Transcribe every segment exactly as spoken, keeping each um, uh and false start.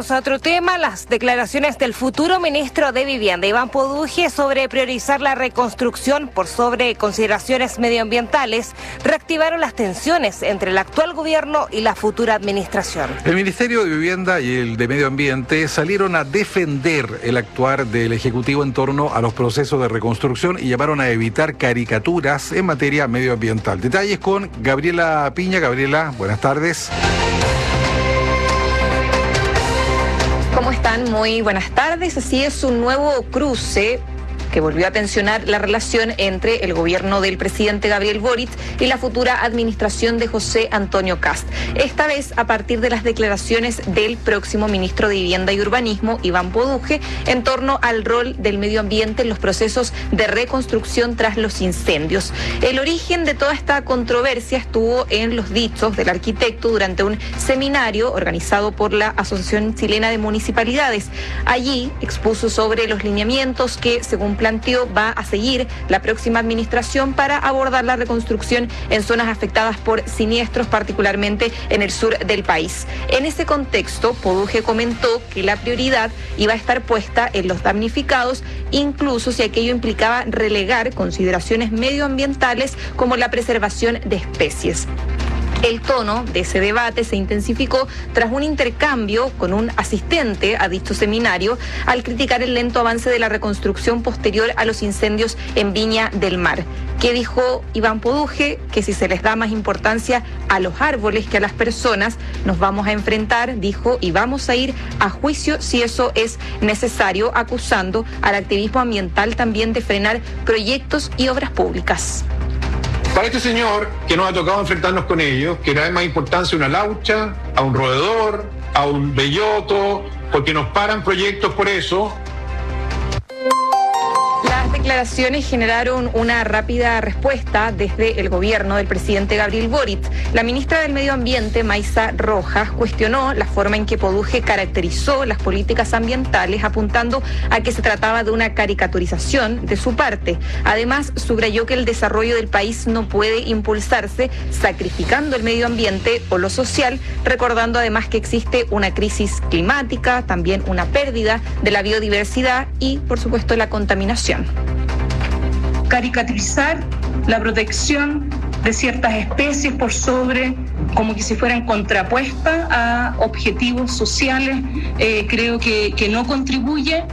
Pasamos a otro tema, las declaraciones del futuro ministro de Vivienda, Iván Poduje, sobre priorizar la reconstrucción por sobre consideraciones medioambientales, reactivaron las tensiones entre el actual gobierno y la futura administración. El Ministerio de Vivienda y el de Medio Ambiente salieron a defender el actuar del Ejecutivo en torno a los procesos de reconstrucción y llamaron a evitar caricaturas en materia medioambiental. Detalles con Gabriela Piña. Gabriela, buenas tardes. ¿Cómo están? Muy buenas tardes. Así es, un nuevo cruce que volvió a tensionar la relación entre el gobierno del presidente Gabriel Boric y la futura administración de José Antonio Kast. Esta vez a partir de las declaraciones del próximo ministro de Vivienda y Urbanismo, Iván Poduje, en torno al rol del medio ambiente en los procesos de reconstrucción tras los incendios. El origen de toda esta controversia estuvo en los dichos del arquitecto durante un seminario organizado por la Asociación Chilena de Municipalidades. Allí expuso sobre los lineamientos que, según planteó, va a seguir la próxima administración para abordar la reconstrucción en zonas afectadas por siniestros, particularmente en el sur del país. En ese contexto, Poduje comentó que la prioridad iba a estar puesta en los damnificados, incluso si aquello implicaba relegar consideraciones medioambientales como la preservación de especies. El tono de ese debate se intensificó tras un intercambio con un asistente a dicho seminario al criticar el lento avance de la reconstrucción posterior a los incendios en Viña del Mar. ¿Qué dijo Iván Poduje? Que si se les da más importancia a los árboles que a las personas, nos vamos a enfrentar, dijo, y vamos a ir a juicio si eso es necesario, acusando al activismo ambiental también de frenar proyectos y obras públicas. Para este señor, que nos ha tocado enfrentarnos con ellos, que le da más importancia a una laucha, a un roedor, a un belloto, porque nos paran proyectos por eso. Las declaraciones generaron una rápida respuesta desde el gobierno del presidente Gabriel Boric. La ministra del Medio Ambiente, Maysa Rojas, cuestionó la forma en que Poduje caracterizó las políticas ambientales, apuntando a que se trataba de una caricaturización de su parte. Además, subrayó que el desarrollo del país no puede impulsarse sacrificando el medio ambiente o lo social, recordando además que existe una crisis climática, también una pérdida de la biodiversidad y, por supuesto, la contaminación. Caricaturizar la protección de ciertas especies por sobre, como que si fueran contrapuestas a objetivos sociales, eh, creo que, que no contribuye.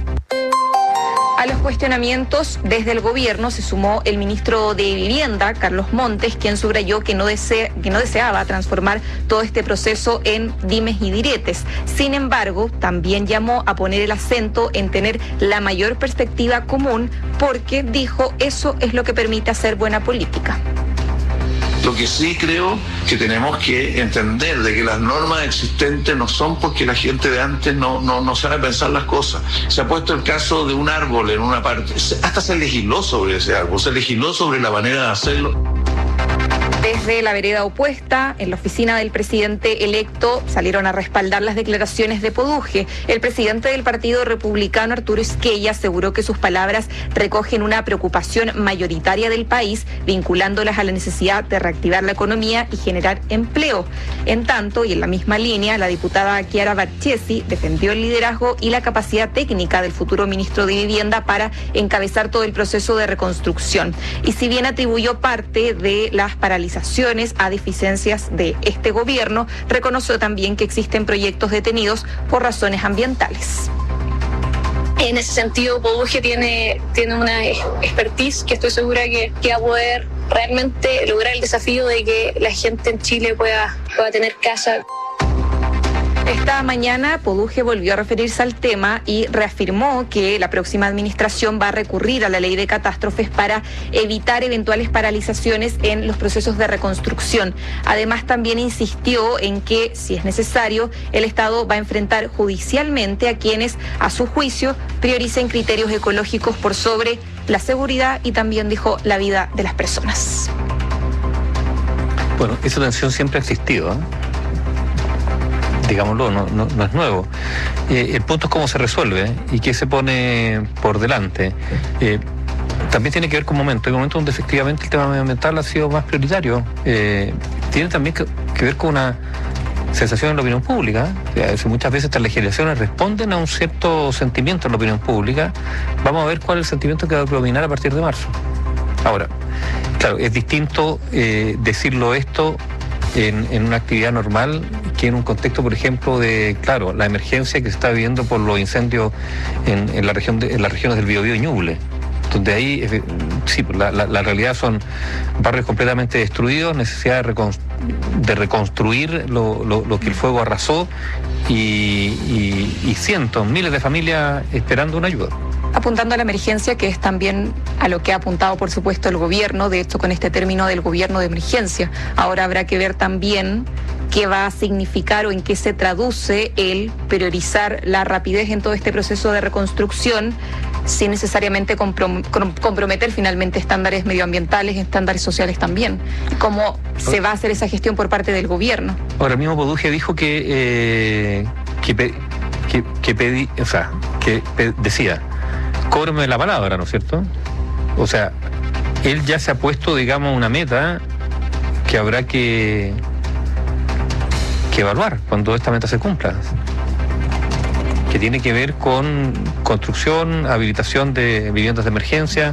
A los cuestionamientos desde el gobierno se sumó el ministro de Vivienda, Carlos Montes, quien subrayó que no, desea, que no deseaba transformar todo este proceso en dimes y diretes. Sin embargo, también llamó a poner el acento en tener la mayor perspectiva común, porque, dijo, eso es lo que permite hacer buena política. Lo que sí creo que tenemos que entender de que las normas existentes no son porque la gente de antes no, no, no sabe pensar las cosas. Se ha puesto el caso de un árbol en una parte, hasta se legisló sobre ese árbol, se legisló sobre la manera de hacerlo. Desde la vereda opuesta, en la oficina del presidente electo, salieron a respaldar las declaraciones de Poduje. El presidente del Partido Republicano, Arturo Esquella, aseguró que sus palabras recogen una preocupación mayoritaria del país, vinculándolas a la necesidad de reactivar la economía y generar empleo. En tanto, y en la misma línea, la diputada Chiara Barchesi defendió el liderazgo y la capacidad técnica del futuro ministro de Vivienda para encabezar todo el proceso de reconstrucción. Y si bien atribuyó parte de las paralizaciones a deficiencias de este gobierno, reconoció también que existen proyectos detenidos por razones ambientales. En ese sentido, Poduje tiene, tiene una expertise que estoy segura que, que va a poder realmente lograr el desafío de que la gente en Chile pueda, pueda tener casa. Esta mañana Poduje volvió a referirse al tema y reafirmó que la próxima administración va a recurrir a la ley de catástrofes para evitar eventuales paralizaciones en los procesos de reconstrucción. Además, también insistió en que, si es necesario, el Estado va a enfrentar judicialmente a quienes, a su juicio, prioricen criterios ecológicos por sobre la seguridad y también, dijo, la vida de las personas. Bueno, esa tensión siempre ha existido, ¿eh? Digámoslo, no, no, no es nuevo. Eh, el punto es cómo se resuelve y qué se pone por delante. Eh, también tiene que ver con momentos. Hay momentos donde efectivamente el tema medioambiental ha sido más prioritario. Eh, tiene también que, que ver con una sensación en la opinión pública. O sea, muchas veces estas legislaciones responden a un cierto sentimiento en la opinión pública. Vamos a ver cuál es el sentimiento que va a predominar a partir de marzo. Ahora, claro, es distinto eh, decirlo esto en, en una actividad normal que en un contexto, por ejemplo, de, claro, la emergencia que se está viviendo por los incendios en, en, la región de, en las regiones del Biobío y Ñuble, donde ahí, eh, sí, la, la, la realidad son barrios completamente destruidos, necesidad de, reconstru- de reconstruir lo, lo, lo que el fuego arrasó y, y, y cientos, miles de familias esperando una ayuda. Apuntando a la emergencia, que es también a lo que ha apuntado, por supuesto, el gobierno, de hecho, con este término del gobierno de emergencia. Ahora habrá que ver también qué va a significar o en qué se traduce el priorizar la rapidez en todo este proceso de reconstrucción, sin necesariamente comprom- comprometer finalmente estándares medioambientales, estándares sociales también. ¿Cómo se va a hacer esa gestión por parte del gobierno? Ahora mismo Poduje dijo que, eh, que, pe- que, que pedí, o sea, que pe- decía, cóbrame la palabra, ¿no es cierto? O sea, él ya se ha puesto, digamos, una meta que habrá que, que evaluar cuando esta meta se cumpla, que tiene que ver con construcción, habilitación de viviendas de emergencia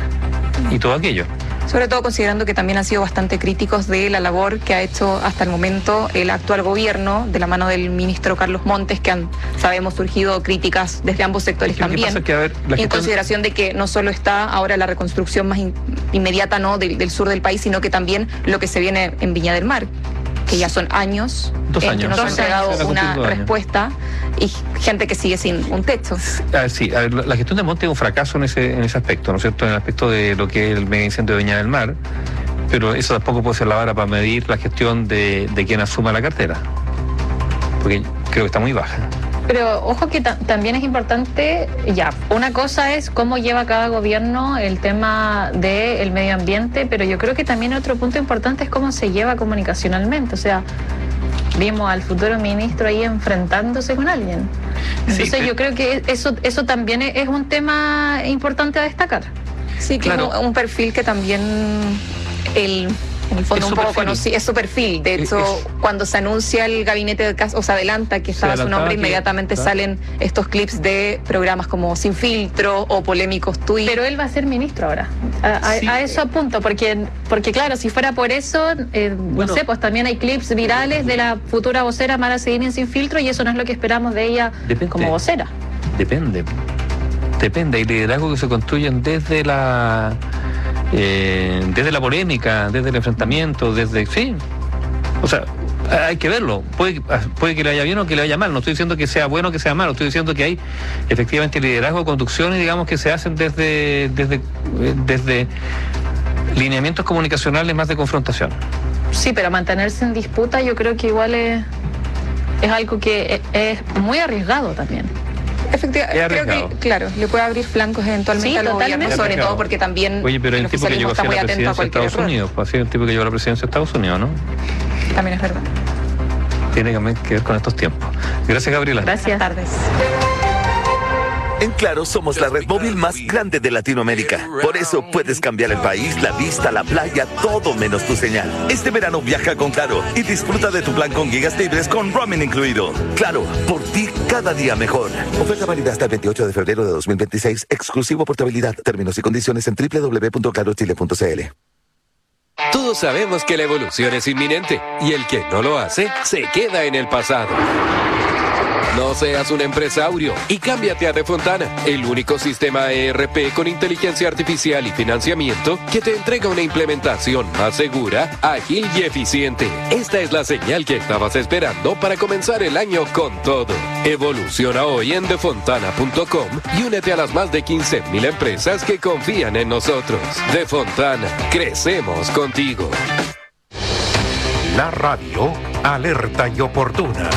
y todo aquello. Sobre todo considerando que también han sido bastante críticos de la labor que ha hecho hasta el momento el actual gobierno, de la mano del ministro Carlos Montes, que han, sabemos, surgido críticas desde ambos sectores Es que lo que también, pasa es que, a ver, la en gestión- consideración de que no solo está ahora la reconstrucción más in- inmediata, ¿no?, del, del sur del país, sino que también lo que se viene en Viña del Mar, que ya son años Dos en años. que no se ha Dos entregado años. una Dos años. respuesta y gente que sigue sin un techo. A ver, sí, a ver, la la gestión de Monte es un fracaso en ese, en ese aspecto, ¿no es cierto? En el aspecto de lo que es el mega incendio de Viña del Mar, pero eso tampoco puede ser la vara para medir la gestión de, de quien asuma la cartera, porque creo que está muy baja. Pero ojo que ta- también es importante, ya, una cosa es cómo lleva cada gobierno el tema del medio ambiente, pero yo creo que también otro punto importante es cómo se lleva comunicacionalmente. O sea, vimos al futuro ministro ahí enfrentándose con alguien. Entonces Sí, yo creo que eso, eso también es es un tema importante a destacar. Sí, que Claro. es un, un perfil que también el, en el fondo Es un su poco perfil. conocí, es su perfil. De Es- hecho, es- cuando se anuncia el gabinete de casos, o se adelanta que estaba su adelantaba nombre, que- inmediatamente claro. salen estos clips de programas como Sin Filtro o polémicos tweets. Pero él va a ser ministro ahora. A, a- Sí. a eso apunto, porque, porque claro, si fuera por eso, eh, Bueno. no sé, pues también hay clips virales de la futura vocera Mara Seguín Sin Filtro y eso no es lo que esperamos de ella Depende. como vocera. Depende. Depende. Hay liderazgos que se construyen desde la eh, desde la polémica, desde el enfrentamiento, desde... Sí. O sea, hay que verlo. Puede, puede que le vaya bien o que le vaya mal. No estoy diciendo que sea bueno o que sea malo. Estoy diciendo que hay efectivamente liderazgo, conducciones, digamos, que se hacen desde, desde, eh, desde lineamientos comunicacionales más de confrontación. Sí, pero mantenerse en disputa yo creo que igual es, es algo que es, es muy arriesgado también. Efectivamente, Es creo arriesgado. que, claro, le puede abrir flancos eventualmente Sí, al totalmente. gobierno, sobre Arriesgado. todo porque también Oye, pero el el tipo que llegó oficialismo a está ser muy la atento a presidencia de cualquier Estados error. Unidos, pues, así el tipo que llegó a la presidencia de Estados Unidos, ¿no? También es verdad. Tiene que ver con estos tiempos. Gracias, Gabriela. Gracias. Buenas tardes. En Claro somos la red móvil más grande de Latinoamérica. Por eso puedes cambiar el país, la vista, la playa, todo menos tu señal. Este verano viaja con Claro y disfruta de tu plan con gigas libres con roaming incluido. Claro, por ti cada día mejor. Oferta válida hasta el veintiocho de febrero de dos mil veintiséis. Exclusivo portabilidad. Términos y condiciones en doble u doble u doble u punto claro chile punto c l. Todos sabemos que la evolución es inminente y el que no lo hace se queda en el pasado. No seas un empresario y cámbiate a Defontana, el único sistema E R P con inteligencia artificial y financiamiento que te entrega una implementación más segura, ágil y eficiente. Esta es la señal que estabas esperando para comenzar el año con todo. Evoluciona hoy en defontana punto com y únete a las más de quince mil empresas que confían en nosotros. Defontana, crecemos contigo. La radio alerta y oportuna.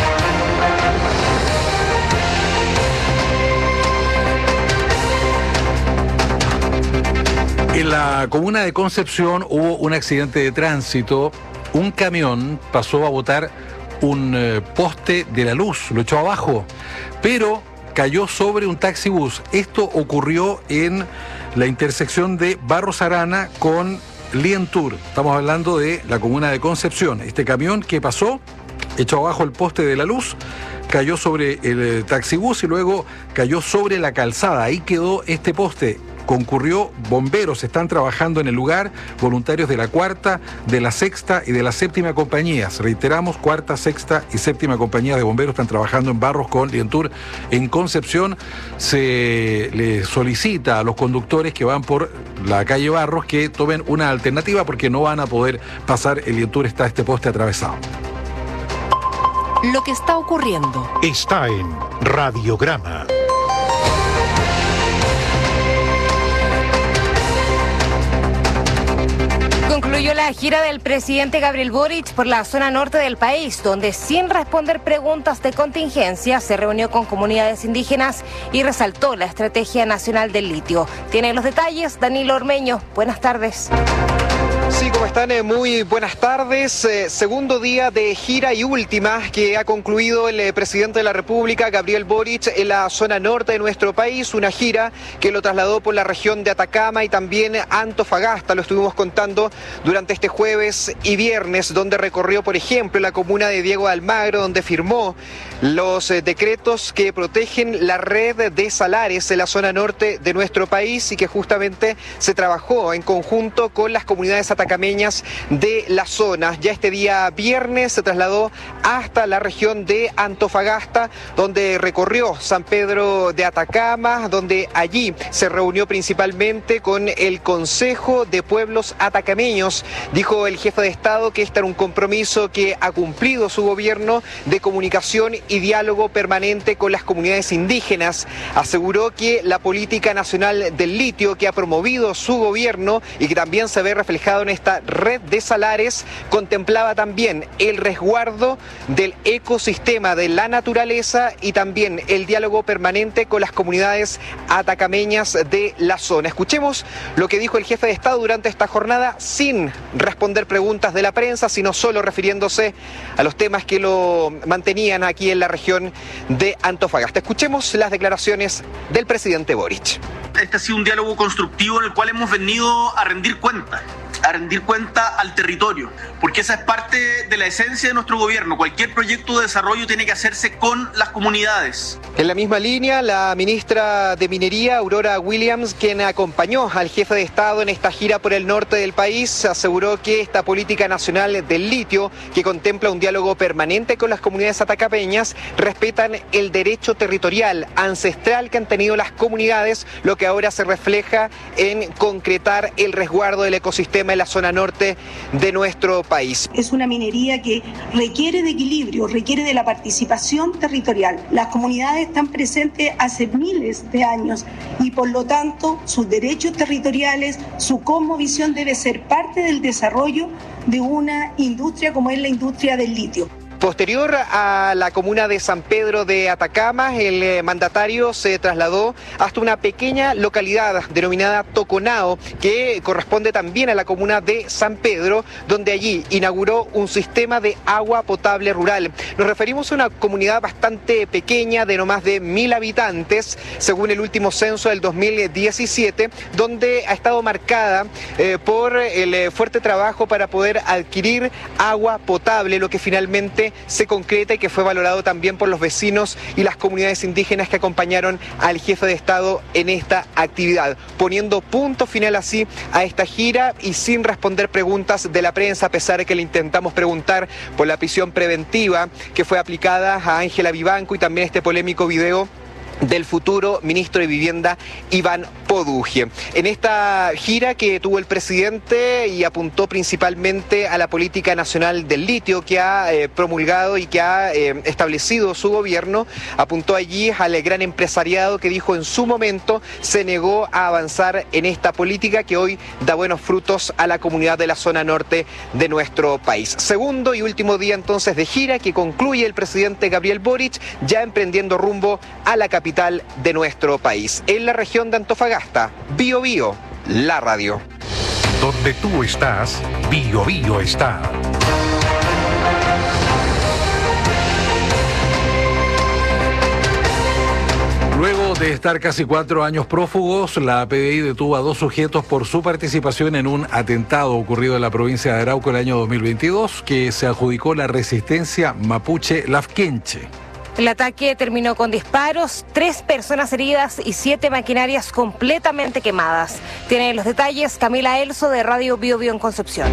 En la comuna de Concepción hubo un accidente de tránsito. Un camión pasó a botar un eh, poste de la luz, lo echó abajo, pero cayó sobre un taxibús. Esto ocurrió en la intersección de Barros Arana con Lientur. Estamos hablando de la comuna de Concepción. Este camión que pasó echó abajo el poste de la luz, cayó sobre el taxibús y luego cayó sobre la calzada. Ahí quedó este poste. Concurrió bomberos, están trabajando en el lugar, voluntarios de la cuarta, de la sexta y de la séptima compañías. Reiteramos, cuarta, sexta y séptima compañía de bomberos están trabajando en Barros con Lientur. En Concepción se le solicita a los conductores que van por la calle Barros que tomen una alternativa porque no van a poder pasar el Lientur, está este poste atravesado. Lo que está ocurriendo está en Radiograma. Concluyó la gira del presidente Gabriel Boric por la zona norte del país, donde sin responder preguntas de contingencia se reunió con comunidades indígenas y resaltó la Estrategia Nacional del Litio. Tiene los detalles Danilo Ormeño. Buenas tardes. Sí, ¿cómo están? Eh, muy buenas tardes. Eh, segundo día de gira y última que ha concluido el eh, presidente de la República, Gabriel Boric, en la zona norte de nuestro país. Una gira que lo trasladó por la región de Atacama y también Antofagasta. Lo estuvimos contando durante este jueves y viernes, donde recorrió, por ejemplo, la comuna de Diego de Almagro, donde firmó los eh, decretos que protegen la red de salares en la zona norte de nuestro país y que justamente se trabajó en conjunto con las comunidades atacameñas de la zona. Ya este día viernes se trasladó hasta la región de Antofagasta, donde recorrió San Pedro de Atacama, donde allí se reunió principalmente con el Consejo de Pueblos Atacameños. Dijo el jefe de Estado que este era un compromiso que ha cumplido su gobierno de comunicación y diálogo permanente con las comunidades indígenas. Aseguró que la política nacional del litio que ha promovido su gobierno y que también se ve reflejado en esta red de salares contemplaba también el resguardo del ecosistema de la naturaleza y también el diálogo permanente con las comunidades atacameñas de la zona. Escuchemos lo que dijo el jefe de Estado durante esta jornada sin responder preguntas de la prensa, sino solo refiriéndose a los temas que lo mantenían aquí en la región de Antofagasta. Escuchemos las declaraciones del presidente Boric. Este ha sido un diálogo constructivo en el cual hemos venido a rendir cuentas. a rendir cuenta al territorio, porque esa es parte de la esencia de nuestro gobierno. Cualquier proyecto de desarrollo tiene que hacerse con las comunidades. En la misma línea, la ministra de Minería, Aurora Williams, quien acompañó al jefe de Estado en esta gira por el norte del país, aseguró que esta política nacional del litio, que contempla un diálogo permanente con las comunidades atacameñas, respetan el derecho territorial ancestral que han tenido las comunidades, lo que ahora se refleja en concretar el resguardo del ecosistema en la zona norte de nuestro país. Es una minería que requiere de equilibrio, requiere de la participación territorial. Las comunidades están presentes hace miles de años y por lo tanto sus derechos territoriales, su cosmovisión debe ser parte del desarrollo de una industria como es la industria del litio. Posterior a la comuna de San Pedro de Atacama, el mandatario se trasladó hasta una pequeña localidad denominada Toconao, que corresponde también a la comuna de San Pedro, donde allí inauguró un sistema de agua potable rural. Nos referimos a una comunidad bastante pequeña, de no más de mil habitantes, según el último censo del dos mil diecisiete, donde ha estado marcada eh, por el fuerte trabajo para poder adquirir agua potable, lo que finalmente se concreta y que fue valorado también por los vecinos y las comunidades indígenas que acompañaron al jefe de Estado en esta actividad, poniendo punto final así a esta gira y sin responder preguntas de la prensa, a pesar de que le intentamos preguntar por la prisión preventiva que fue aplicada a Ángela Vivanco y también este polémico video del futuro ministro de Vivienda, Iván Poduje. En esta gira que tuvo el presidente y apuntó principalmente a la política nacional del litio que ha eh, promulgado y que ha eh, establecido su gobierno, apuntó allí al gran empresariado que dijo en su momento se negó a avanzar en esta política que hoy da buenos frutos a la comunidad de la zona norte de nuestro país. Segundo y último día entonces de gira que concluye el presidente Gabriel Boric, ya emprendiendo rumbo a la capital de nuestro país, en la región de Antofagasta. Bio Bio, la radio. Donde tú estás, Bio Bio está. Luego de estar casi cuatro años prófugos, la P D I detuvo a dos sujetos por su participación en un atentado ocurrido en la provincia de Arauco el año dos mil veintidós, que se adjudicó la resistencia mapuche Lafkenche. El ataque terminó con disparos, tres personas heridas y siete maquinarias completamente quemadas. Tiene los detalles Camila Elso de Radio Bio Bio en Concepción.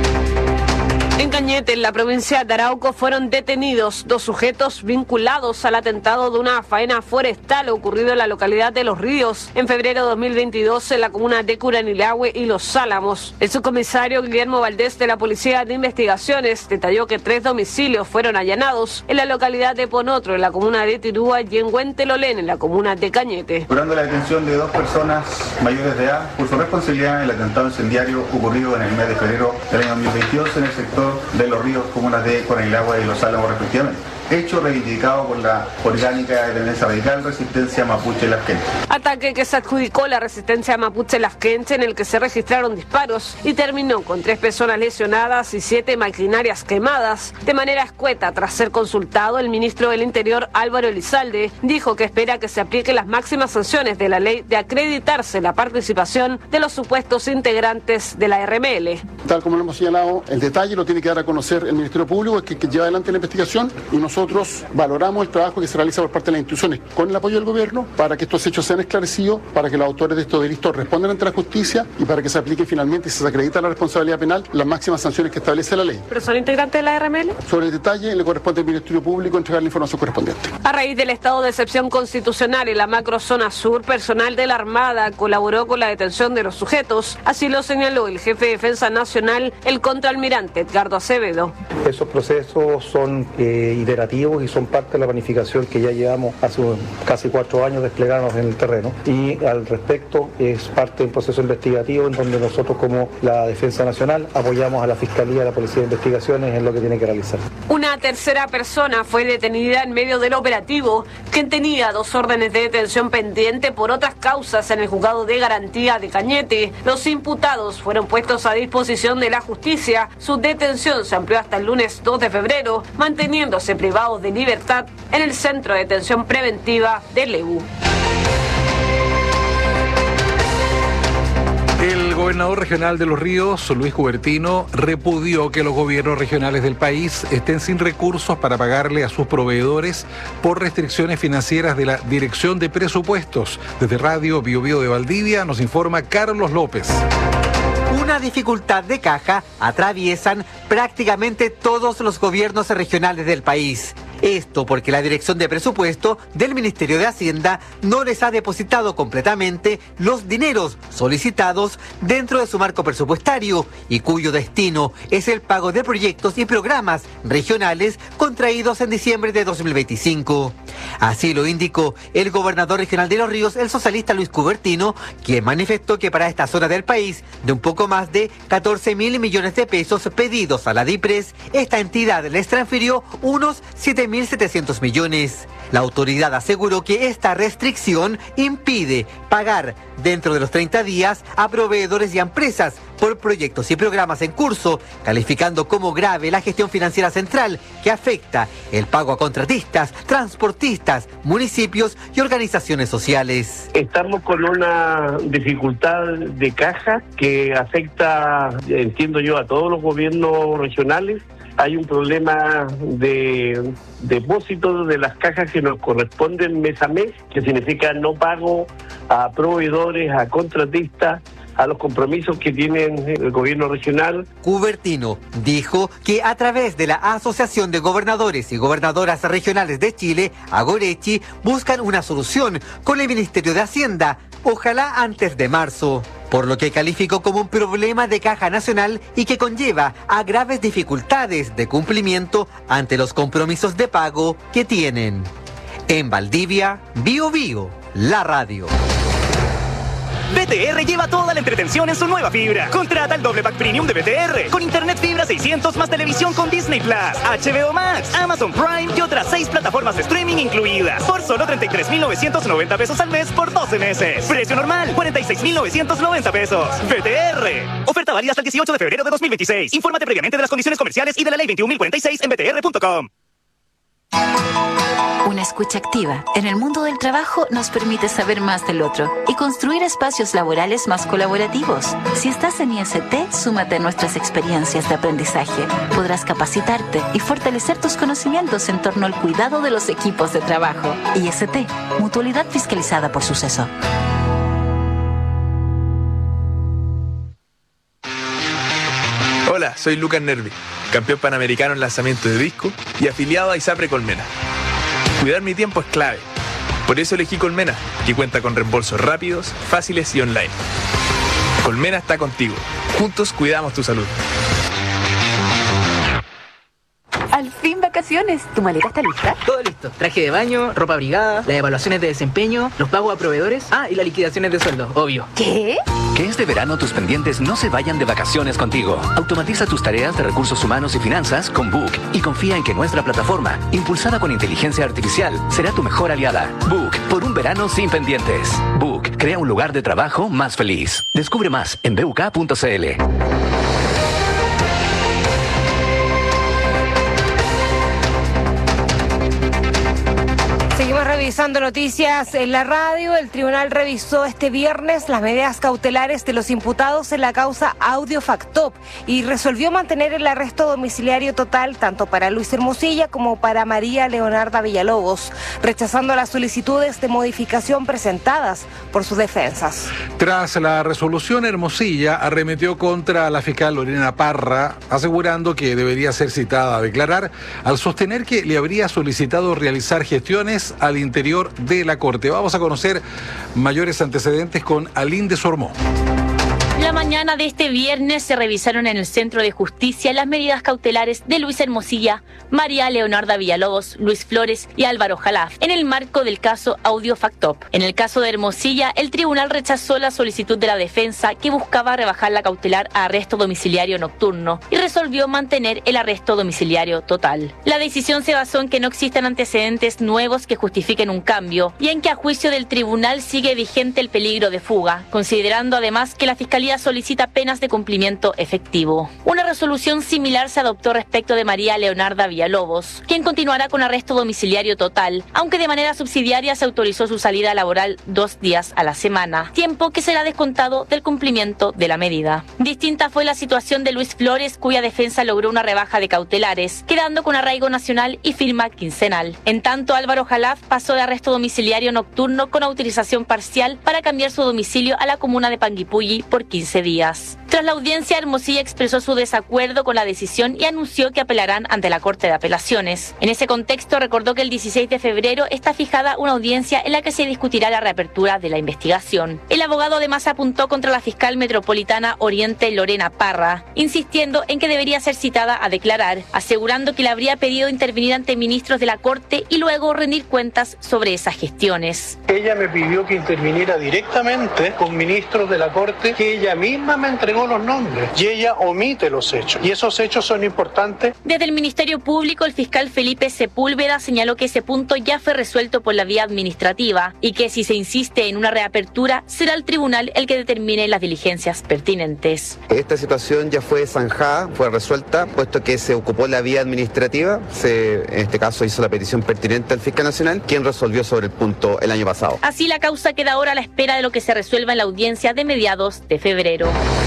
En Cañete, en la provincia de Arauco, fueron detenidos dos sujetos vinculados al atentado de una faena forestal ocurrido en la localidad de Los Ríos en febrero de dos mil veintidós en la comuna de Curanilahue y Los Álamos. El subcomisario Guillermo Valdés de la Policía de Investigaciones detalló que tres domicilios fueron allanados en la localidad de Ponotro, en la comuna de Tirúa, y en Huentelolén, en la comuna de Cañete. Logrando la detención de dos personas mayores de edad por su responsabilidad en el atentado incendiario ocurrido en el mes de febrero del año dos mil veintidós en el sector de Los Ríos, comunas de Curanilahue y Los Álamos respectivamente. Hecho reivindicado por la orgánica de tendencia radical Resistencia Mapuche Lafkenche. Ataque que se adjudicó la Resistencia Mapuche Lafkenche, en el que se registraron disparos y terminó con tres personas lesionadas y siete maquinarias quemadas. De manera escueta, tras ser consultado, el ministro del Interior, Álvaro Elizalde, dijo que espera que se apliquen las máximas sanciones de la ley de acreditarse la participación de los supuestos integrantes de la R M L. Tal como lo hemos señalado, el detalle lo tiene que dar a conocer el Ministerio Público, que, que lleva adelante la investigación, y nosotros Nosotros valoramos el trabajo que se realiza por parte de las instituciones con el apoyo del gobierno para que estos hechos sean esclarecidos, para que los autores de estos delitos respondan ante la justicia y para que se aplique finalmente, si se acredita la responsabilidad penal, las máximas sanciones que establece la ley. ¿Pero son integrantes de la R M L? Sobre el detalle le corresponde al Ministerio Público entregar la información correspondiente. A raíz del estado de excepción constitucional en la macrozona sur, personal de la Armada colaboró con la detención de los sujetos. Así lo señaló el jefe de Defensa Nacional, el contraalmirante Edgardo Acevedo. Esos procesos son eh, iterativos y son parte de la planificación que ya llevamos hace casi cuatro años desplegados en el terreno, y al respecto es parte de un proceso investigativo en donde nosotros, como la Defensa Nacional, apoyamos a la Fiscalía y a la Policía de Investigaciones en lo que tiene que realizar. Una tercera persona fue detenida en medio del operativo, quien tenía dos órdenes de detención pendiente por otras causas en el juzgado de garantía de Cañete. Los imputados fueron puestos a disposición de la justicia. Su detención se amplió hasta el lunes dos de febrero, manteniéndose privados de libertad en el Centro de Detención Preventiva de Lebu. El gobernador regional de Los Ríos, Luis Cubertino, repudió que los gobiernos regionales del país estén sin recursos para pagarle a sus proveedores por restricciones financieras de la Dirección de Presupuestos. Desde Radio Bio Bio de Valdivia nos informa Carlos López. Una dificultad de caja atraviesan prácticamente todos los gobiernos regionales del país. Esto porque la Dirección de Presupuesto del Ministerio de Hacienda no les ha depositado completamente los dineros solicitados dentro de su marco presupuestario y cuyo destino es el pago de proyectos y programas regionales contraídos en diciembre de dos mil veinticinco. Así lo indicó el gobernador regional de Los Ríos, el socialista Luis Cubertino, quien manifestó que para esta zona del país, de un poco más de catorce mil millones de pesos pedidos a la DIPRES, esta entidad les transfirió unos siete mil setecientos millones. La autoridad aseguró que esta restricción impide pagar dentro de los treinta días a proveedores y a empresas por proyectos y programas en curso, calificando como grave la gestión financiera central que afecta el pago a contratistas, transportistas, municipios y organizaciones sociales. Estamos con una dificultad de caja que afecta, entiendo yo, a todos los gobiernos regionales. Hay un problema de depósito de las cajas que nos corresponden mes a mes, que significa no pago a proveedores, a contratistas, a los compromisos que tienen el gobierno regional. Cubertino dijo que a través de la Asociación de Gobernadores y Gobernadoras Regionales de Chile, Agorechi, buscan una solución con el Ministerio de Hacienda, ojalá antes de marzo, por lo que calificó como un problema de caja nacional y que conlleva a graves dificultades de cumplimiento ante los compromisos de pago que tienen. En Valdivia, Bio Bio, la radio. B T R lleva toda la entretención en su nueva fibra. Contrata el doble pack premium de B T R con internet fibra seiscientos más televisión con Disney Plus, H B O Max, Amazon Prime y otras seis plataformas de streaming incluidas por solo treinta y tres mil novecientos noventa pesos al mes por doce meses. Precio normal cuarenta y seis mil novecientos noventa pesos. B T R. Oferta válida hasta el dieciocho de febrero de dos mil veintiséis. Infórmate previamente de las condiciones comerciales y de la ley veintiún mil cuarenta y seis en b t r punto com. Una escucha activa en el mundo del trabajo nos permite saber más del otro y construir espacios laborales más colaborativos. Si estás en I S T, súmate a nuestras experiencias de aprendizaje. Podrás capacitarte y fortalecer tus conocimientos en torno al cuidado de los equipos de trabajo. I S T, Mutualidad Fiscalizada por Suceso. Hola, soy Lucas Nervi, campeón panamericano en lanzamiento de disco y afiliado a ISAPRE Colmena. Cuidar mi tiempo es clave. Por eso elegí Colmena, que cuenta con reembolsos rápidos, fáciles y online. Colmena está contigo. Juntos cuidamos tu salud. Al fin vacaciones. ¿Tu maleta está lista? Todo listo. Traje de baño, ropa abrigada, las evaluaciones de desempeño, los pagos a proveedores, ah, y las liquidaciones de sueldo, obvio. ¿Qué? Que este verano tus pendientes no se vayan de vacaciones contigo. Automatiza tus tareas de recursos humanos y finanzas con Book y confía en que nuestra plataforma, impulsada con inteligencia artificial, será tu mejor aliada. Book, por un verano sin pendientes. Book, crea un lugar de trabajo más feliz. Descubre más en b u k punto c l. Seguimos revisando noticias en la radio. El tribunal revisó este viernes las medidas cautelares de los imputados en la causa Audio Factop y resolvió mantener el arresto domiciliario total tanto para Luis Hermosilla como para María Leonarda Villalobos, rechazando las solicitudes de modificación presentadas por sus defensas. Tras la resolución, Hermosilla arremetió contra la fiscal Lorena Parra, asegurando que debería ser citada a declarar, al sostener que le habría solicitado realizar gestiones al interior de la Corte. Vamos a conocer mayores antecedentes con Aline de Sormó. La mañana de este viernes se revisaron en el Centro de Justicia las medidas cautelares de Luis Hermosilla, María Leonarda Villalobos, Luis Flores y Álvaro Jalaf, en el marco del caso Audio Factop. En el caso de Hermosilla, el tribunal rechazó la solicitud de la defensa que buscaba rebajar la cautelar a arresto domiciliario nocturno y resolvió mantener el arresto domiciliario total. La decisión se basó en que no existen antecedentes nuevos que justifiquen un cambio y en que a juicio del tribunal sigue vigente el peligro de fuga, considerando además que la Fiscalía solicita penas de cumplimiento efectivo. Una resolución similar se adoptó respecto de María Leonarda Villalobos, quien continuará con arresto domiciliario total, aunque de manera subsidiaria se autorizó su salida laboral dos días a la semana, tiempo que será descontado del cumplimiento de la medida. Distinta fue la situación de Luis Flores, cuya defensa logró una rebaja de cautelares, quedando con arraigo nacional y firma quincenal. En tanto, Álvaro Jalaf pasó de arresto domiciliario nocturno con autorización parcial para cambiar su domicilio a la comuna de Panguipulli por quince días. Tras la audiencia, Hermosilla expresó su desacuerdo con la decisión y anunció que apelarán ante la Corte de Apelaciones. En ese contexto, recordó que el dieciséis de febrero está fijada una audiencia en la que se discutirá la reapertura de la investigación. El abogado además apuntó contra la fiscal metropolitana Oriente Lorena Parra, insistiendo en que debería ser citada a declarar, asegurando que le habría pedido intervenir ante ministros de la Corte y luego rendir cuentas sobre esas gestiones. Ella me pidió que interviniera directamente con ministros de la Corte, que ella misma me entregó los nombres y ella omite los hechos, y esos hechos son importantes. Desde el Ministerio Público, el fiscal Felipe Sepúlveda señaló que ese punto ya fue resuelto por la vía administrativa y que si se insiste en una reapertura, será el tribunal el que determine las diligencias pertinentes. Esta situación ya fue zanjada, fue resuelta, puesto que se ocupó la vía administrativa, se, en este caso hizo la petición pertinente al fiscal nacional, quien resolvió sobre el punto el año pasado. Así, la causa queda ahora a la espera de lo que se resuelva en la audiencia de mediados de febrero.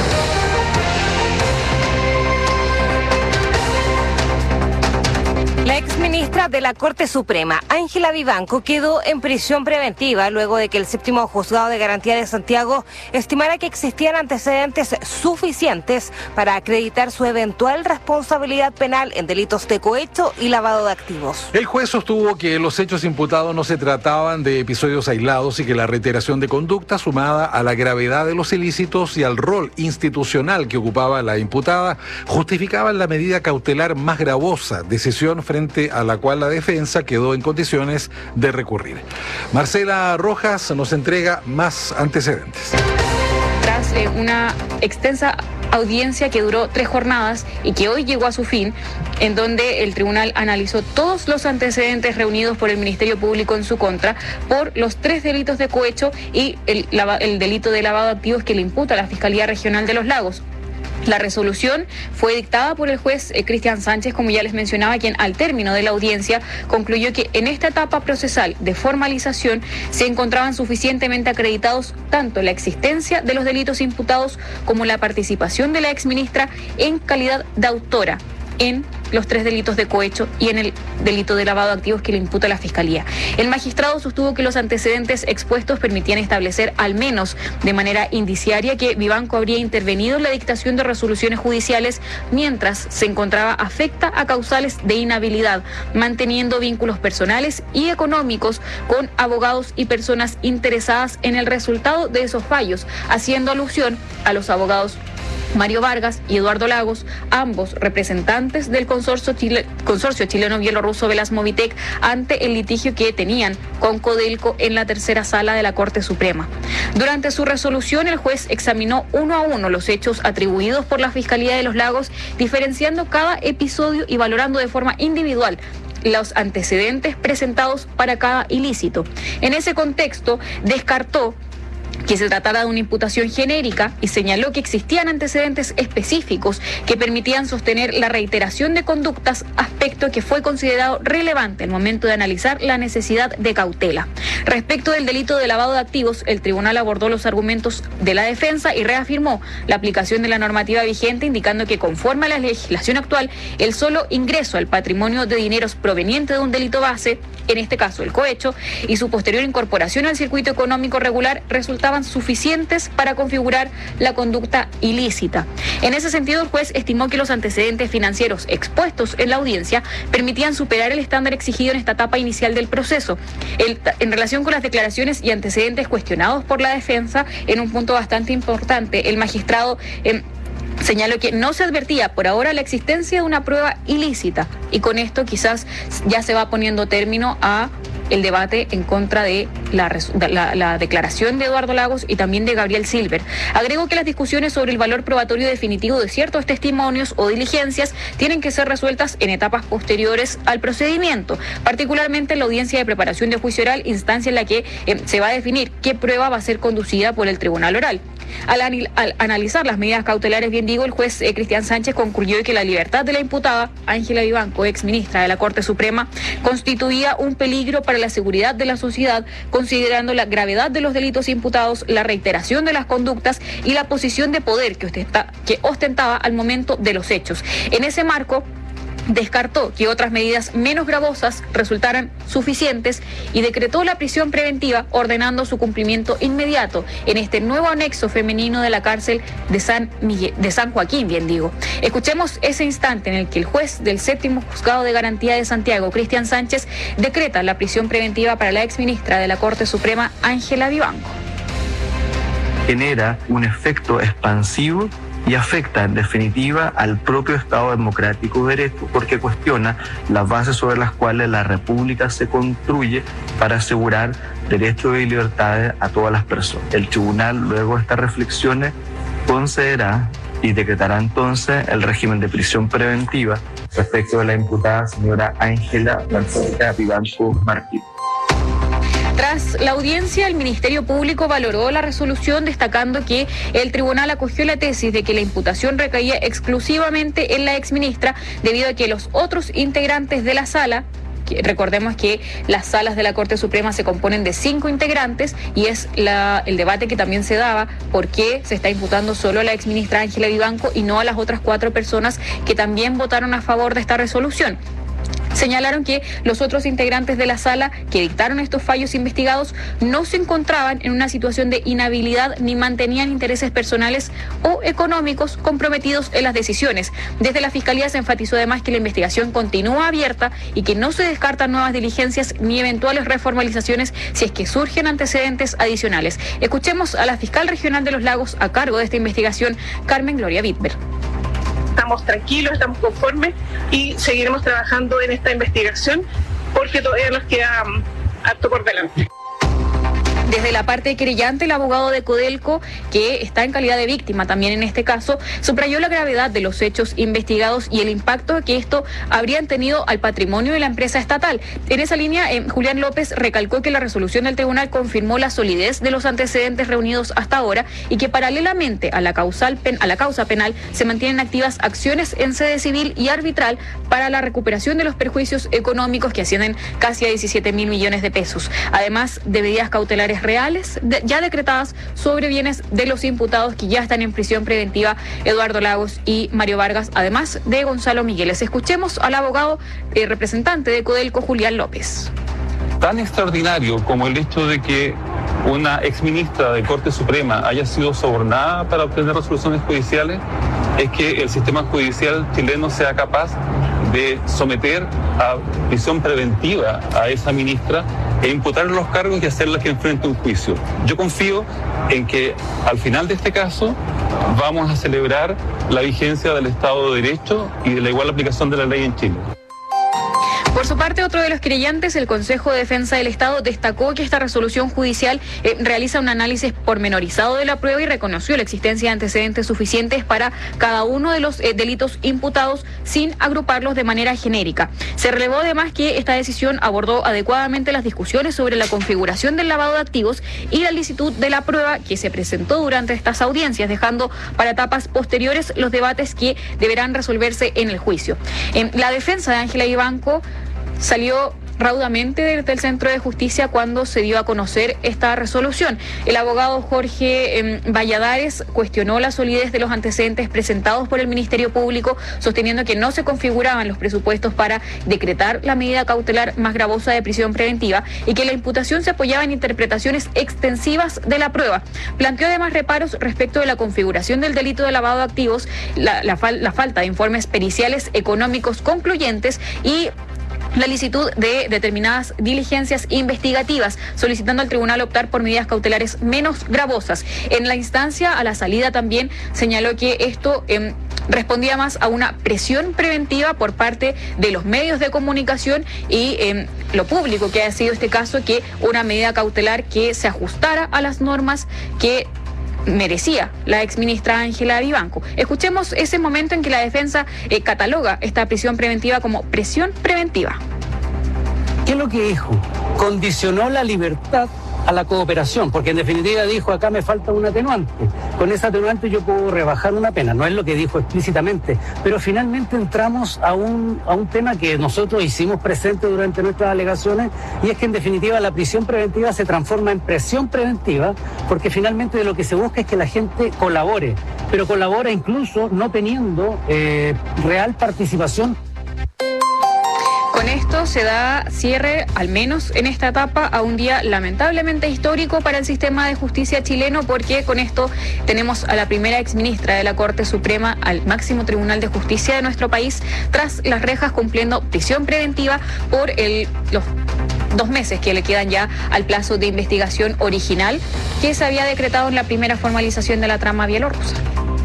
La exministra de la Corte Suprema, Ángela Vivanco, quedó en prisión preventiva luego de que el séptimo juzgado de garantía de Santiago estimara que existían antecedentes suficientes para acreditar su eventual responsabilidad penal en delitos de cohecho y lavado de activos. El juez sostuvo que los hechos imputados no se trataban de episodios aislados y que la reiteración de conducta, sumada a la gravedad de los ilícitos y al rol institucional que ocupaba la imputada, justificaban la medida cautelar más gravosa, decisión frente a la cual la defensa quedó en condiciones de recurrir. Marcela Rojas nos entrega más antecedentes. Tras eh, una extensa audiencia que duró tres jornadas y que hoy llegó a su fin, en donde el tribunal analizó todos los antecedentes reunidos por el Ministerio Público en su contra por los tres delitos de cohecho y el, el delito de lavado de activos que le imputa a la Fiscalía Regional de los Lagos. La resolución fue dictada por el juez eh, Cristian Sánchez, como ya les mencionaba, quien al término de la audiencia concluyó que en esta etapa procesal de formalización se encontraban suficientemente acreditados tanto la existencia de los delitos imputados como la participación de la exministra en calidad de autora en los tres delitos de cohecho y en el delito de lavado de activos que le imputa la Fiscalía. El magistrado sostuvo que los antecedentes expuestos permitían establecer, al menos de manera indiciaria, que Vivanco habría intervenido en la dictación de resoluciones judiciales mientras se encontraba afecta a causales de inhabilidad, manteniendo vínculos personales y económicos con abogados y personas interesadas en el resultado de esos fallos, haciendo alusión a los abogados Mario Vargas y Eduardo Lagos, ambos representantes del consorcio, chile, consorcio chileno-bielorruso Velasmovitec, ante el litigio que tenían con Codelco en la tercera sala de la Corte Suprema. Durante su resolución, el juez examinó uno a uno los hechos atribuidos por la Fiscalía de los Lagos, diferenciando cada episodio y valorando de forma individual los antecedentes presentados para cada ilícito. En ese contexto, descartó que se tratara de una imputación genérica y señaló que existían antecedentes específicos que permitían sostener la reiteración de conductas, aspecto que fue considerado relevante al momento de analizar la necesidad de cautela. Respecto del delito de lavado de activos, el tribunal abordó los argumentos de la defensa y reafirmó la aplicación de la normativa vigente, indicando que conforme a la legislación actual, el solo ingreso al patrimonio de dineros proveniente de un delito base, en este caso el cohecho, y su posterior incorporación al circuito económico regular resultaban suficientes para configurar la conducta ilícita. En ese sentido, el juez estimó que los antecedentes financieros expuestos en la audiencia permitían superar el estándar exigido en esta etapa inicial del proceso. El, en relación con las declaraciones y antecedentes cuestionados por la defensa, en un punto bastante importante, el magistrado eh, señaló que no se advertía por ahora la existencia de una prueba ilícita, y con esto quizás ya se va poniendo término a el debate en contra de la, la, la declaración de Eduardo Lagos y también de Gabriel Silver. Agregó que las discusiones sobre el valor probatorio definitivo de ciertos testimonios o diligencias tienen que ser resueltas en etapas posteriores al procedimiento, particularmente en la audiencia de preparación de juicio oral, instancia en la que eh, se va a definir qué prueba va a ser conducida por el tribunal oral. Al, al analizar las medidas cautelares, bien digo, el juez eh, Cristian Sánchez concluyó que la libertad de la imputada, Ángela Vivanco, ex ministra de la Corte Suprema, constituía un peligro para la seguridad de la sociedad, considerando la gravedad de los delitos imputados, la reiteración de las conductas y la posición de poder que, ostenta, que ostentaba al momento de los hechos. En ese marco, descartó que otras medidas menos gravosas resultaran suficientes y decretó la prisión preventiva, ordenando su cumplimiento inmediato en este nuevo anexo femenino de la cárcel de San Miguel, de San Joaquín, bien digo. Escuchemos ese instante en el que el juez del séptimo juzgado de garantía de Santiago, Cristian Sánchez, decreta la prisión preventiva para la exministra de la Corte Suprema, Ángela Vivanco. Genera un efecto expansivo y afecta en definitiva al propio Estado democrático de derecho, porque cuestiona las bases sobre las cuales la República se construye para asegurar derechos y libertades a todas las personas. El tribunal, luego de estas reflexiones, concederá y decretará entonces el régimen de prisión preventiva respecto de la imputada señora Ángela Vivanco Martínez. Tras la audiencia, el Ministerio Público valoró la resolución, destacando que el tribunal acogió la tesis de que la imputación recaía exclusivamente en la exministra, debido a que los otros integrantes de la sala, que recordemos que las salas de la Corte Suprema se componen de cinco integrantes, y es la, el debate que también se daba, por qué se está imputando solo a la exministra Ángela Vivanco y no a las otras cuatro personas que también votaron a favor de esta resolución. Señalaron que los otros integrantes de la sala que dictaron estos fallos investigados no se encontraban en una situación de inhabilidad ni mantenían intereses personales o económicos comprometidos en las decisiones. Desde la Fiscalía se enfatizó además que la investigación continúa abierta y que no se descartan nuevas diligencias ni eventuales reformalizaciones si es que surgen antecedentes adicionales. Escuchemos a la fiscal regional de Los Lagos a cargo de esta investigación, Carmen Gloria Wittberg. Estamos tranquilos, estamos conformes y seguiremos trabajando en esta investigación porque todavía nos queda um, harto por delante. Desde la parte querellante, el abogado de Codelco, que está en calidad de víctima también en este caso, subrayó la gravedad de los hechos investigados y el impacto que esto habrían tenido al patrimonio de la empresa estatal. En esa línea, eh, Julián López recalcó que la resolución del tribunal confirmó la solidez de los antecedentes reunidos hasta ahora y que paralelamente a la, causal pen, a la causa penal se mantienen activas acciones en sede civil y arbitral para la recuperación de los perjuicios económicos que ascienden casi a diecisiete mil millones de pesos, además de medidas cautelares reales de, ya decretadas sobre bienes de los imputados que ya están en prisión preventiva, Eduardo Lagos y Mario Vargas, además de Gonzalo Migueles. Escuchemos al abogado eh, representante de Codelco, Julián López. Tan extraordinario como el hecho de que una exministra de Corte Suprema haya sido sobornada para obtener resoluciones judiciales es que el sistema judicial chileno sea capaz de someter a prisión preventiva a esa ministra e imputarle los cargos y hacerla que enfrente un juicio. Yo confío en que al final de este caso vamos a celebrar la vigencia del Estado de Derecho y de la igual aplicación de la ley en Chile. Por su parte, otro de los querellantes, el Consejo de Defensa del Estado, destacó que esta resolución judicial eh, realiza un análisis pormenorizado de la prueba y reconoció la existencia de antecedentes suficientes para cada uno de los eh, delitos imputados sin agruparlos de manera genérica. Se relevó además que esta decisión abordó adecuadamente las discusiones sobre la configuración del lavado de activos y la licitud de la prueba que se presentó durante estas audiencias, dejando para etapas posteriores los debates que deberán resolverse en el juicio. En la defensa de Ángela Vivanco salió raudamente desde el Centro de Justicia cuando se dio a conocer esta resolución. El abogado Jorge eh, Valladares cuestionó la solidez de los antecedentes presentados por el Ministerio Público, sosteniendo que no se configuraban los presupuestos para decretar la medida cautelar más gravosa de prisión preventiva y que la imputación se apoyaba en interpretaciones extensivas de la prueba. Planteó además reparos respecto de la configuración del delito de lavado de activos, la, la, fal la falta de informes periciales económicos concluyentes y la licitud de determinadas diligencias investigativas, solicitando al tribunal optar por medidas cautelares menos gravosas. En la instancia, a la salida también señaló que esto eh, respondía más a una presión preventiva por parte de los medios de comunicación y eh, lo público que ha sido este caso, que una medida cautelar que se ajustara a las normas que merecía la exministra Ángela Vivanco. Escuchemos ese momento en que la defensa eh, cataloga esta prisión preventiva como presión preventiva. ¿Qué es lo que dijo? Condicionó la libertad a la cooperación, porque en definitiva dijo, acá me falta un atenuante. Con ese atenuante yo puedo rebajar una pena. No es lo que dijo explícitamente, pero finalmente entramos a un, a un tema que nosotros hicimos presente durante nuestras alegaciones, y es que en definitiva la prisión preventiva se transforma en presión preventiva, porque finalmente de lo que se busca es que la gente colabore, pero colabora incluso no teniendo eh, real participación. Con esto se da cierre, al menos en esta etapa, a un día lamentablemente histórico para el sistema de justicia chileno, porque con esto tenemos a la primera exministra de la Corte Suprema, al máximo tribunal de justicia de nuestro país, tras las rejas cumpliendo prisión preventiva por el, los dos meses que le quedan ya al plazo de investigación original que se había decretado en la primera formalización de la trama bielorrusa.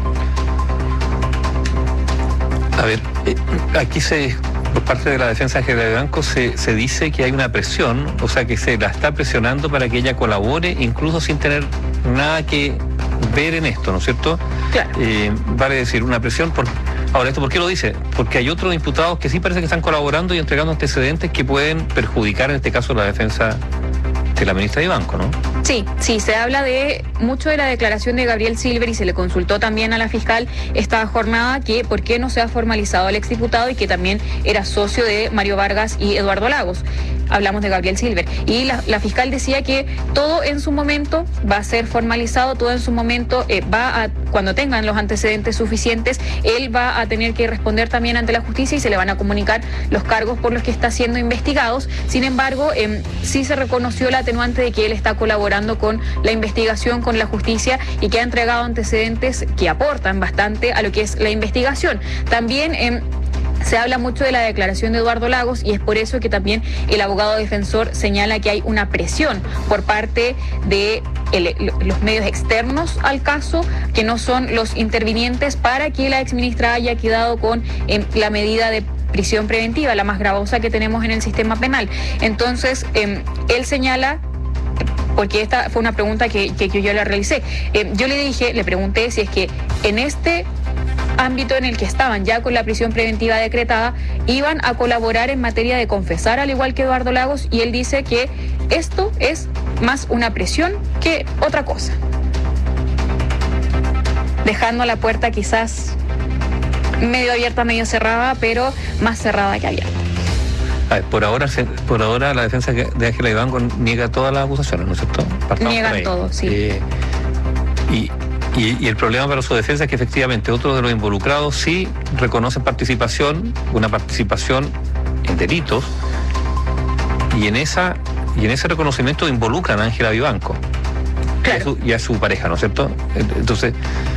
A ver, eh, aquí se... por parte de la defensa de Ángela Vivanco se, se dice que hay una presión, o sea que se la está presionando para que ella colabore, incluso sin tener nada que ver en esto, ¿no es cierto? Claro. Eh, vale decir, una presión por... Ahora, ¿esto por qué lo dice? Porque hay otros imputados que sí parece que están colaborando y entregando antecedentes que pueden perjudicar, en este caso, la defensa de la ministra Vivanco, ¿no? Sí, sí, se habla de mucho de la declaración de Gabriel Silver y se le consultó también a la fiscal esta jornada que por qué no se ha formalizado al exdiputado y que también era socio de Mario Vargas y Eduardo Lagos. Hablamos de Gabriel Silver. Y la, la fiscal decía que todo en su momento va a ser formalizado, todo en su momento eh, va a, cuando tengan los antecedentes suficientes, él va a tener que responder también ante la justicia y se le van a comunicar los cargos por los que está siendo investigados. Sin embargo, eh, sí se reconoció la atenuante de que él está colaborando con la investigación, con la justicia y que ha entregado antecedentes que aportan bastante a lo que es la investigación. También eh, se habla mucho de la declaración de Eduardo Lagos y es por eso que también el abogado defensor señala que hay una presión por parte de el, los medios externos al caso, que no son los intervinientes, para que la exministra haya quedado con eh, la medida de prisión preventiva, la más gravosa que tenemos en el sistema penal. Entonces, eh, él señala porque esta fue una pregunta que, que, que yo le realicé. Eh, yo le dije, le pregunté si es que en este ámbito en el que estaban ya con la prisión preventiva decretada, iban a colaborar en materia de confesar, al igual que Eduardo Lagos, y él dice que esto es más una presión que otra cosa, dejando la puerta quizás medio abierta, medio cerrada, pero más cerrada que abierta. A ver, por ahora, por ahora la defensa de Ángela Vivanco niega todas las acusaciones, ¿no es cierto? Partamos Niegan todo, sí. Eh, y Y, y el problema para su defensa es que efectivamente otros de los involucrados sí reconocen participación, una participación en delitos, y en esa y en ese reconocimiento involucran a Ángela Vivanco, claro, y, a su, y a su pareja, ¿no es cierto? Entonces,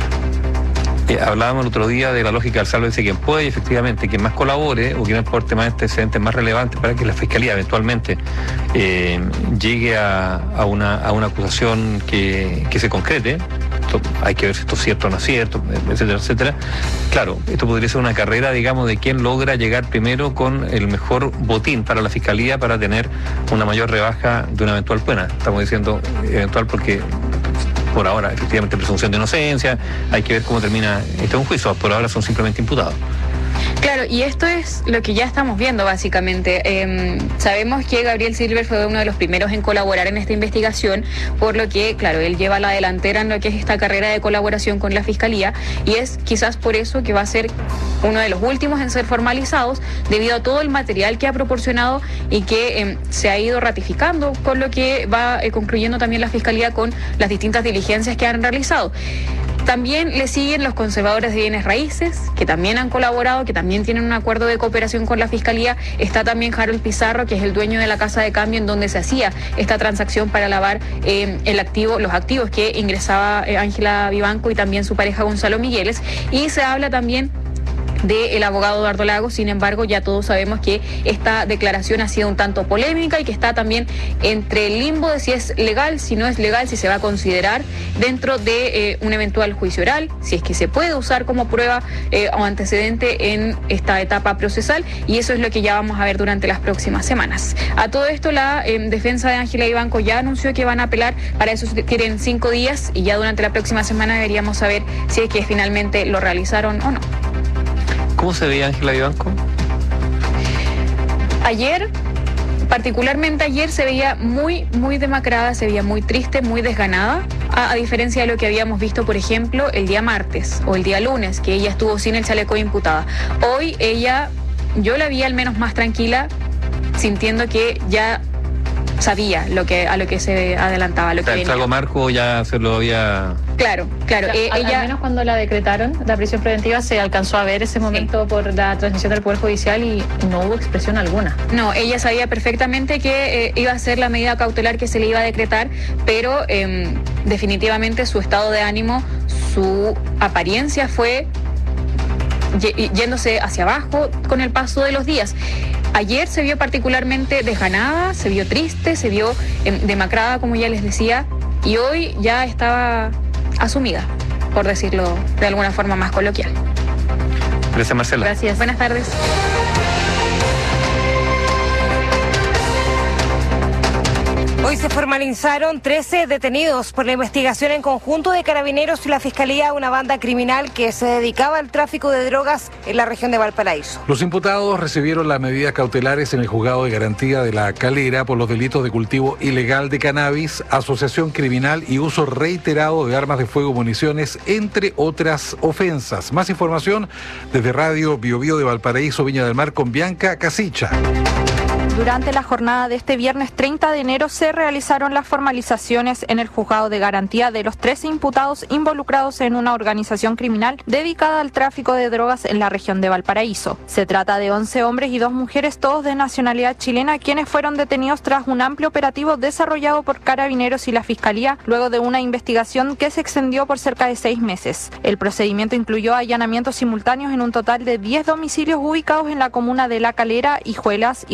eh, hablábamos el otro día de la lógica del sálvese quien puede, y efectivamente quien más colabore o quien aporte más antecedentes más relevantes para que la Fiscalía eventualmente eh, llegue a, a, una, a una acusación que, que se concrete. Hay que ver si esto es cierto o no es cierto, etcétera, etcétera. Claro, esto podría ser una carrera, digamos, de quién logra llegar primero con el mejor botín para la Fiscalía para tener una mayor rebaja de una eventual pena. Estamos diciendo eventual porque por ahora, efectivamente, presunción de inocencia, hay que ver cómo termina este un juicio. Por ahora son simplemente imputados. Claro, y esto es lo que ya estamos viendo básicamente. Eh, sabemos que Gabriel Silver fue uno de los primeros en colaborar en esta investigación, por lo que, claro, él lleva la delantera en lo que es esta carrera de colaboración con la Fiscalía, y es quizás por eso que va a ser uno de los últimos en ser formalizados, debido a todo el material que ha proporcionado y que eh, se ha ido ratificando con lo que va eh, concluyendo también la Fiscalía con las distintas diligencias que han realizado. También le siguen los conservadores de bienes raíces, que también han colaborado, que también tienen un acuerdo de cooperación con la Fiscalía. Está también Harold Pizarro, que es el dueño de la casa de cambio en donde se hacía esta transacción para lavar eh, el activo, los activos que ingresaba Ángela eh, Vivanco y también su pareja Gonzalo Migueles. Y se habla también del abogado Eduardo Lagos. Sin embargo, ya todos sabemos que esta declaración ha sido un tanto polémica y que está también entre el limbo de si es legal, si no es legal, si se va a considerar dentro de eh, un eventual juicio oral, si es que se puede usar como prueba eh, o antecedente en esta etapa procesal, y eso es lo que ya vamos a ver durante las próximas semanas. A todo esto, la eh, defensa de Ángela Vivanco ya anunció que van a apelar, para eso tienen cinco días, y ya durante la próxima semana deberíamos saber si es que finalmente lo realizaron o no. ¿Cómo se veía Ángela Vivanco? Ayer, particularmente ayer, se veía muy, muy demacrada, se veía muy triste, muy desganada, a, a diferencia de lo que habíamos visto, por ejemplo, el día martes o el día lunes, que ella estuvo sin el chaleco de imputada. Hoy ella, yo la vi al menos más tranquila, sintiendo que ya sabía lo que a lo que se adelantaba, lo o sea, que el trago Marco ya se lo había... Claro, claro. O sea, eh, al, ella... al menos cuando la decretaron, la prisión preventiva, se alcanzó a ver ese momento sí. por la transmisión del Poder Judicial y no hubo expresión alguna. No, ella sabía perfectamente que eh, iba a ser la medida cautelar que se le iba a decretar, pero eh, definitivamente su estado de ánimo, su apariencia fue yéndose hacia abajo con el paso de los días. Ayer se vio particularmente desganada, se vio triste, se vio eh, demacrada, como ya les decía, y hoy ya estaba asumida, por decirlo de alguna forma más coloquial. Gracias, Marcela. Gracias. Buenas tardes. Hoy se formalizaron trece detenidos por la investigación en conjunto de Carabineros y la Fiscalía, una banda criminal que se dedicaba al tráfico de drogas en la región de Valparaíso. Los imputados recibieron las medidas cautelares en el Juzgado de Garantía de La Calera por los delitos de cultivo ilegal de cannabis, asociación criminal y uso reiterado de armas de fuego y municiones, entre otras ofensas. Más información desde Radio Bio Bio de Valparaíso, Viña del Mar, con Bianca Casicha. Durante la jornada de este viernes treinta de enero se realizaron las formalizaciones en el Juzgado de Garantía de los trece imputados involucrados en una organización criminal dedicada al tráfico de drogas en la región de Valparaíso. Se trata de once hombres y dos mujeres, todos de nacionalidad chilena, quienes fueron detenidos tras un amplio operativo desarrollado por Carabineros y la Fiscalía, luego de una investigación que se extendió por cerca de seis meses. El procedimiento incluyó allanamientos simultáneos en un total de diez domicilios ubicados en la comuna de La Calera, Hijuelas y Puchuncaví,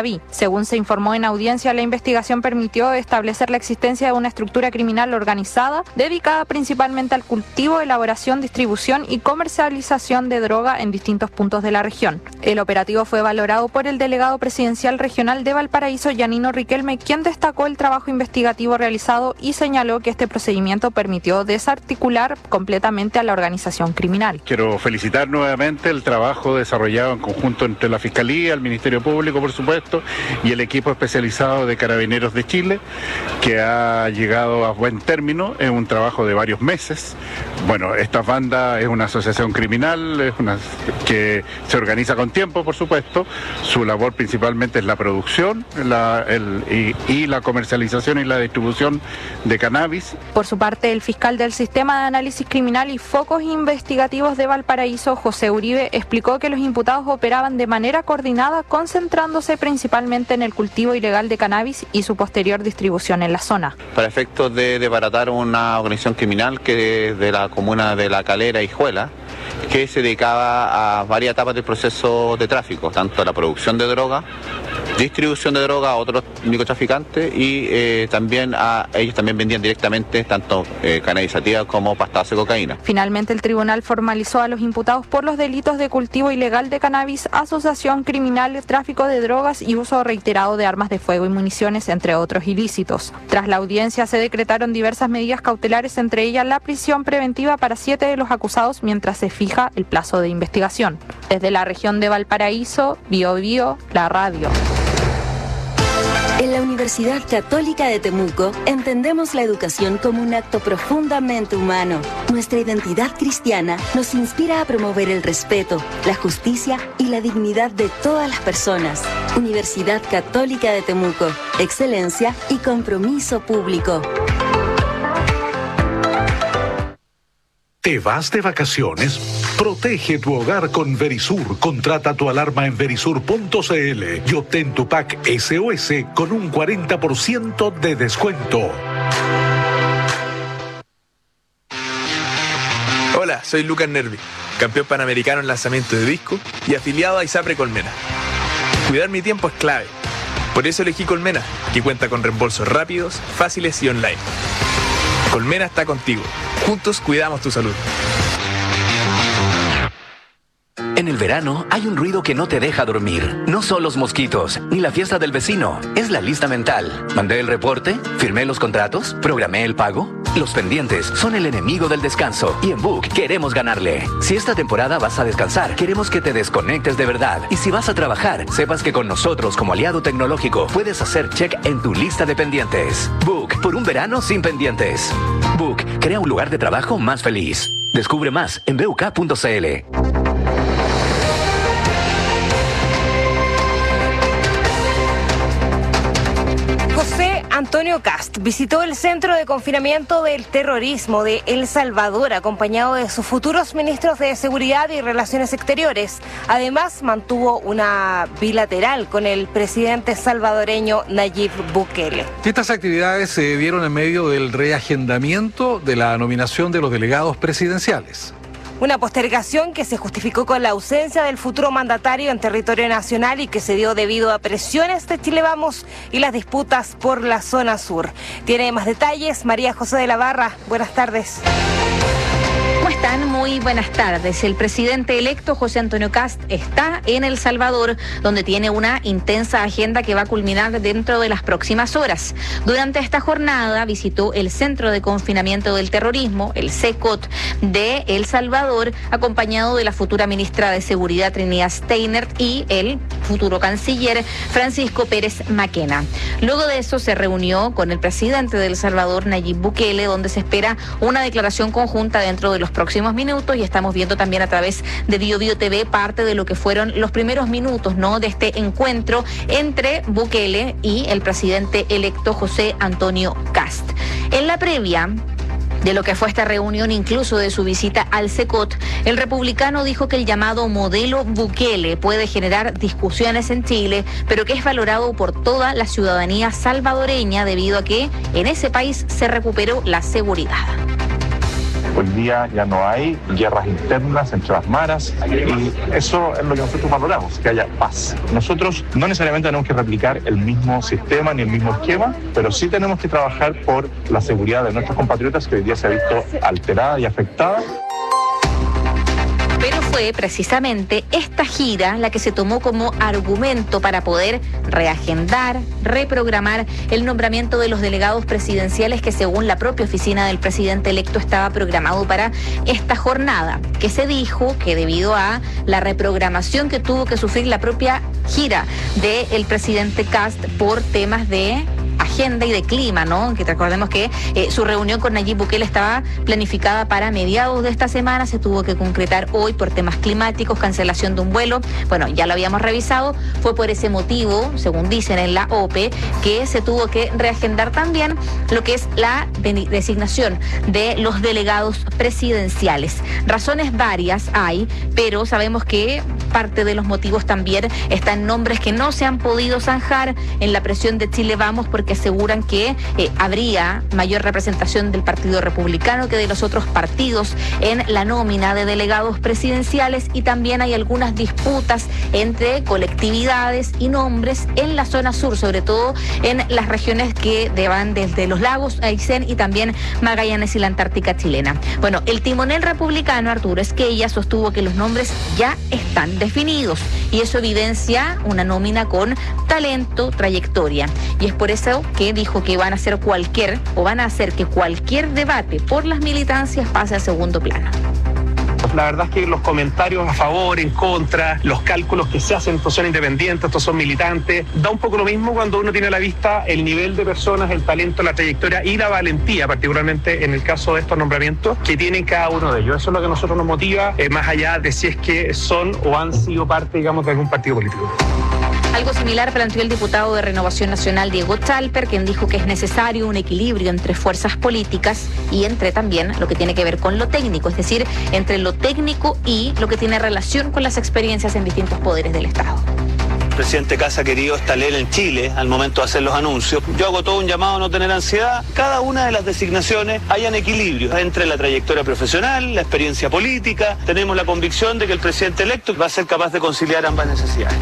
Curaví. Según se informó en audiencia, la investigación permitió establecer la existencia de una estructura criminal organizada dedicada principalmente al cultivo, elaboración, distribución y comercialización de droga en distintos puntos de la región. El operativo fue valorado por el delegado presidencial regional de Valparaíso, Yanino Riquelme, quien destacó el trabajo investigativo realizado y señaló que este procedimiento permitió desarticular completamente a la organización criminal. Quiero felicitar nuevamente el trabajo desarrollado en conjunto entre la Fiscalía, el Ministerio Público, por supuesto, y el equipo especializado de Carabineros de Chile, que ha llegado a buen término. Es un trabajo de varios meses. Bueno, esta banda es una asociación criminal, es una que se organiza con tiempo, por supuesto. Su labor principalmente es la producción la, el, y, y la comercialización y la distribución de cannabis. Por su parte, el fiscal del Sistema de Análisis Criminal y Focos Investigativos de Valparaíso, José Uribe, explicó que los imputados operaban de manera coordinada, concentrándose principalmente en el cultivo ilegal de cannabis y su posterior distribución en la zona. Para efectos de desbaratar una organización criminal que de la comuna de La Calera y Hijuela, que se dedicaba a varias etapas del proceso de tráfico, tanto la producción de droga, distribución de droga a otros microtraficantes y eh, también a ellos también vendían directamente tanto eh, cannabis sativa como pastas de cocaína. Finalmente, el tribunal formalizó a los imputados por los delitos de cultivo ilegal de cannabis, asociación criminal, tráfico de drogas y uso reiterado de armas de fuego y municiones, entre otros ilícitos. Tras la audiencia se decretaron diversas medidas cautelares, entre ellas la prisión preventiva para siete de los acusados mientras se fija el plazo de investigación. Desde la región de Valparaíso, Bio Bio, la radio. En la Universidad Católica de Temuco entendemos la educación como un acto profundamente humano. Nuestra identidad cristiana nos inspira a promover el respeto, la justicia y la dignidad de todas las personas. Universidad Católica de Temuco, excelencia y compromiso público. ¿Te vas de vacaciones? Protege tu hogar con Verisur. Contrata tu alarma en verisur punto cl y obtén tu pack S O S con un cuarenta por ciento de descuento. Hola, soy Lucas Nervi, campeón panamericano en lanzamiento de disco y afiliado a ISAPRE Colmena. Cuidar mi tiempo es clave. Por eso elegí Colmena, que cuenta con reembolsos rápidos, fáciles y online. Colmena está contigo. Juntos cuidamos tu salud. En el verano hay un ruido que no te deja dormir. No son los mosquitos, ni la fiesta del vecino. Es la lista mental. ¿Mandé el reporte? ¿Firmé los contratos? ¿Programé el pago? Los pendientes son el enemigo del descanso. Y en Book queremos ganarle. Si esta temporada vas a descansar, queremos que te desconectes de verdad. Y si vas a trabajar, sepas que con nosotros como aliado tecnológico puedes hacer check en tu lista de pendientes. Book, por un verano sin pendientes. Book, crea un lugar de trabajo más feliz. Descubre más en b u k punto c l. Antonio Kast visitó el Centro de Confinamiento del Terrorismo de El Salvador, acompañado de sus futuros ministros de Seguridad y Relaciones Exteriores. Además, mantuvo una bilateral con el presidente salvadoreño Nayib Bukele. Estas actividades se dieron en medio del reagendamiento de la nominación de los delegados presidenciales. Una postergación que se justificó con la ausencia del futuro mandatario en territorio nacional y que se dio debido a presiones de Chile Vamos y las disputas por la zona sur. Tiene más detalles María José de la Barra. Buenas tardes. ¿Cómo están? Muy buenas tardes. El presidente electo José Antonio Kast está en El Salvador, donde tiene una intensa agenda que va a culminar dentro de las próximas horas. Durante esta jornada visitó el Centro de Confinamiento del Terrorismo, el C E C O T de El Salvador, acompañado de la futura ministra de Seguridad Trinidad Steinert y el futuro canciller Francisco Pérez Maquena. Luego de eso se reunió con el presidente de El Salvador, Nayib Bukele, donde se espera una declaración conjunta dentro de los próximos minutos, y estamos viendo también a través de Bio Bio T V parte de lo que fueron los primeros minutos, ¿no?, de este encuentro entre Bukele y el presidente electo José Antonio Kast. En la previa de lo que fue esta reunión, incluso de su visita al C E C O T, el republicano dijo que el llamado modelo Bukele puede generar discusiones en Chile, pero que es valorado por toda la ciudadanía salvadoreña debido a que en ese país se recuperó la seguridad. Hoy día ya no hay guerras internas entre las maras y eso es lo que nosotros valoramos, que haya paz. Nosotros no necesariamente tenemos que replicar el mismo sistema ni el mismo esquema, pero sí tenemos que trabajar por la seguridad de nuestros compatriotas que hoy día se ha visto alterada y afectada. Pero fue precisamente esta gira la que se tomó como argumento para poder reagendar, reprogramar el nombramiento de los delegados presidenciales que según la propia oficina del presidente electo estaba programado para esta jornada, que se dijo que debido a la reprogramación que tuvo que sufrir la propia gira del presidente Kast por temas de agenda y de clima, ¿no? Que recordemos que eh, su reunión con Nayib Bukele estaba planificada para mediados de esta semana, se tuvo que concretar hoy por temas climáticos, cancelación de un vuelo, bueno, ya lo habíamos revisado, fue por ese motivo, según dicen en la O P E, que se tuvo que reagendar también lo que es la de- designación de los delegados presidenciales. Razones varias hay, pero sabemos que parte de los motivos también están nombres que no se han podido zanjar en la presión de Chile Vamos, porque aseguran que eh, habría mayor representación del Partido Republicano que de los otros partidos en la nómina de delegados presidenciales, y también hay algunas disputas entre colectividades y nombres en la zona sur, sobre todo en las regiones que van desde los lagos, Aysén y también Magallanes y la Antártica chilena. Bueno, el timonel republicano Arturo Esquella sostuvo que los nombres ya están definidos y eso evidencia una nómina con talento, trayectoria, y es por eso que dijo que van a hacer cualquier o van a hacer que cualquier debate por las militancias pase a segundo plano. La verdad es que los comentarios a favor, en contra, los cálculos que se hacen, estos son independientes, estos son militantes, da un poco lo mismo cuando uno tiene a la vista el nivel de personas, el talento, la trayectoria y la valentía, particularmente en el caso de estos nombramientos, que tienen cada uno de ellos. Eso es lo que a nosotros nos motiva, eh, más allá de si es que son o han sido parte, digamos, de algún partido político. Algo similar planteó el diputado de Renovación Nacional, Diego Chalper, quien dijo que es necesario un equilibrio entre fuerzas políticas y entre también lo que tiene que ver con lo técnico, es decir, entre lo técnico y lo que tiene relación con las experiencias en distintos poderes del Estado. El presidente Kast ha querido establecer en Chile al momento de hacer los anuncios. Yo hago todo un llamado a no tener ansiedad. Cada una de las designaciones hayan equilibrio entre la trayectoria profesional, la experiencia política. Tenemos la convicción de que el presidente electo va a ser capaz de conciliar ambas necesidades.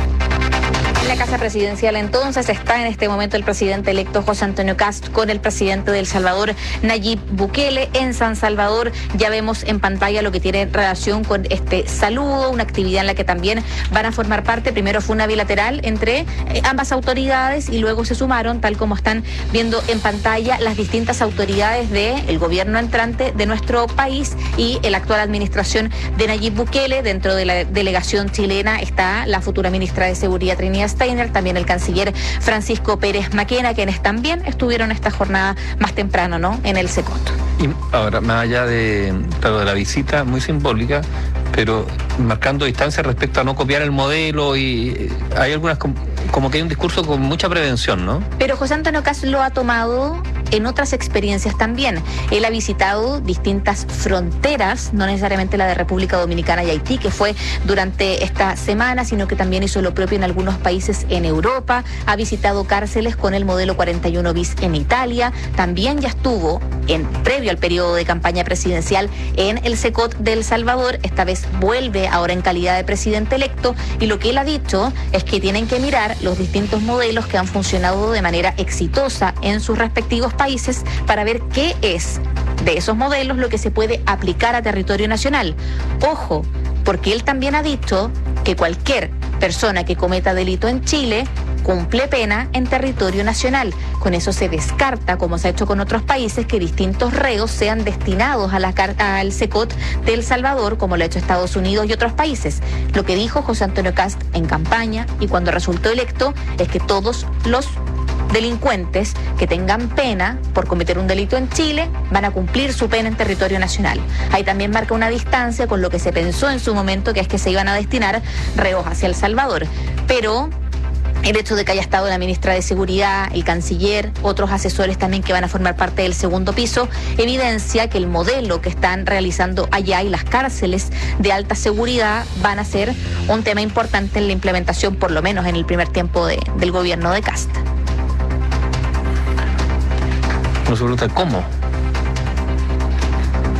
En la Casa Presidencial entonces está en este momento el presidente electo José Antonio Kast con el presidente de El Salvador, Nayib Bukele, en San Salvador. Ya vemos en pantalla lo que tiene relación con este saludo, una actividad en la que también van a formar parte. Primero fue una bilateral entre eh, ambas autoridades y luego se sumaron, tal como están viendo en pantalla, las distintas autoridades del gobierno entrante de nuestro país y la actual administración de Nayib Bukele. Dentro de la delegación chilena está la futura ministra de Seguridad, Trinidad Steiner, también el canciller Francisco Pérez Maquena, quienes también estuvieron esta jornada más temprano, ¿no?, en el Secot. Y ahora, más allá de, claro, de la visita, muy simbólica, pero marcando distancia respecto a no copiar el modelo, y hay algunas, como que hay un discurso con mucha prevención, ¿no? Pero José Antonio Kast lo ha tomado en otras experiencias también. Él ha visitado distintas fronteras, no necesariamente la de República Dominicana y Haití, que fue durante esta semana, sino que también hizo lo propio en algunos países en Europa, ha visitado cárceles con el modelo cuarenta y uno bis en Italia, también ya estuvo en previo al periodo de campaña presidencial en el Secot de El Salvador, esta vez vuelve ahora en calidad de presidente electo, y lo que él ha dicho es que tienen que mirar los distintos modelos que han funcionado de manera exitosa en sus respectivos países para ver qué es de esos modelos lo que se puede aplicar a territorio nacional. Ojo, porque él también ha dicho que cualquier persona que cometa delito en Chile cumple pena en territorio nacional. Con eso se descarta, como se ha hecho con otros países, que distintos reos sean destinados a la car- al Secot de El Salvador, como lo ha hecho Estados Unidos y otros países. Lo que dijo José Antonio Kast en campaña y cuando resultó electo es que todos los delincuentes que tengan pena por cometer un delito en Chile van a cumplir su pena en territorio nacional. Ahí también marca una distancia con lo que se pensó en su momento, que es que se iban a destinar reos hacia El Salvador. Pero el hecho de que haya estado la ministra de Seguridad, el canciller, otros asesores también que van a formar parte del segundo piso, evidencia que el modelo que están realizando allá y las cárceles de alta seguridad van a ser un tema importante en la implementación, por lo menos en el primer tiempo de, del gobierno de Kast. Uno se pregunta, ¿cómo?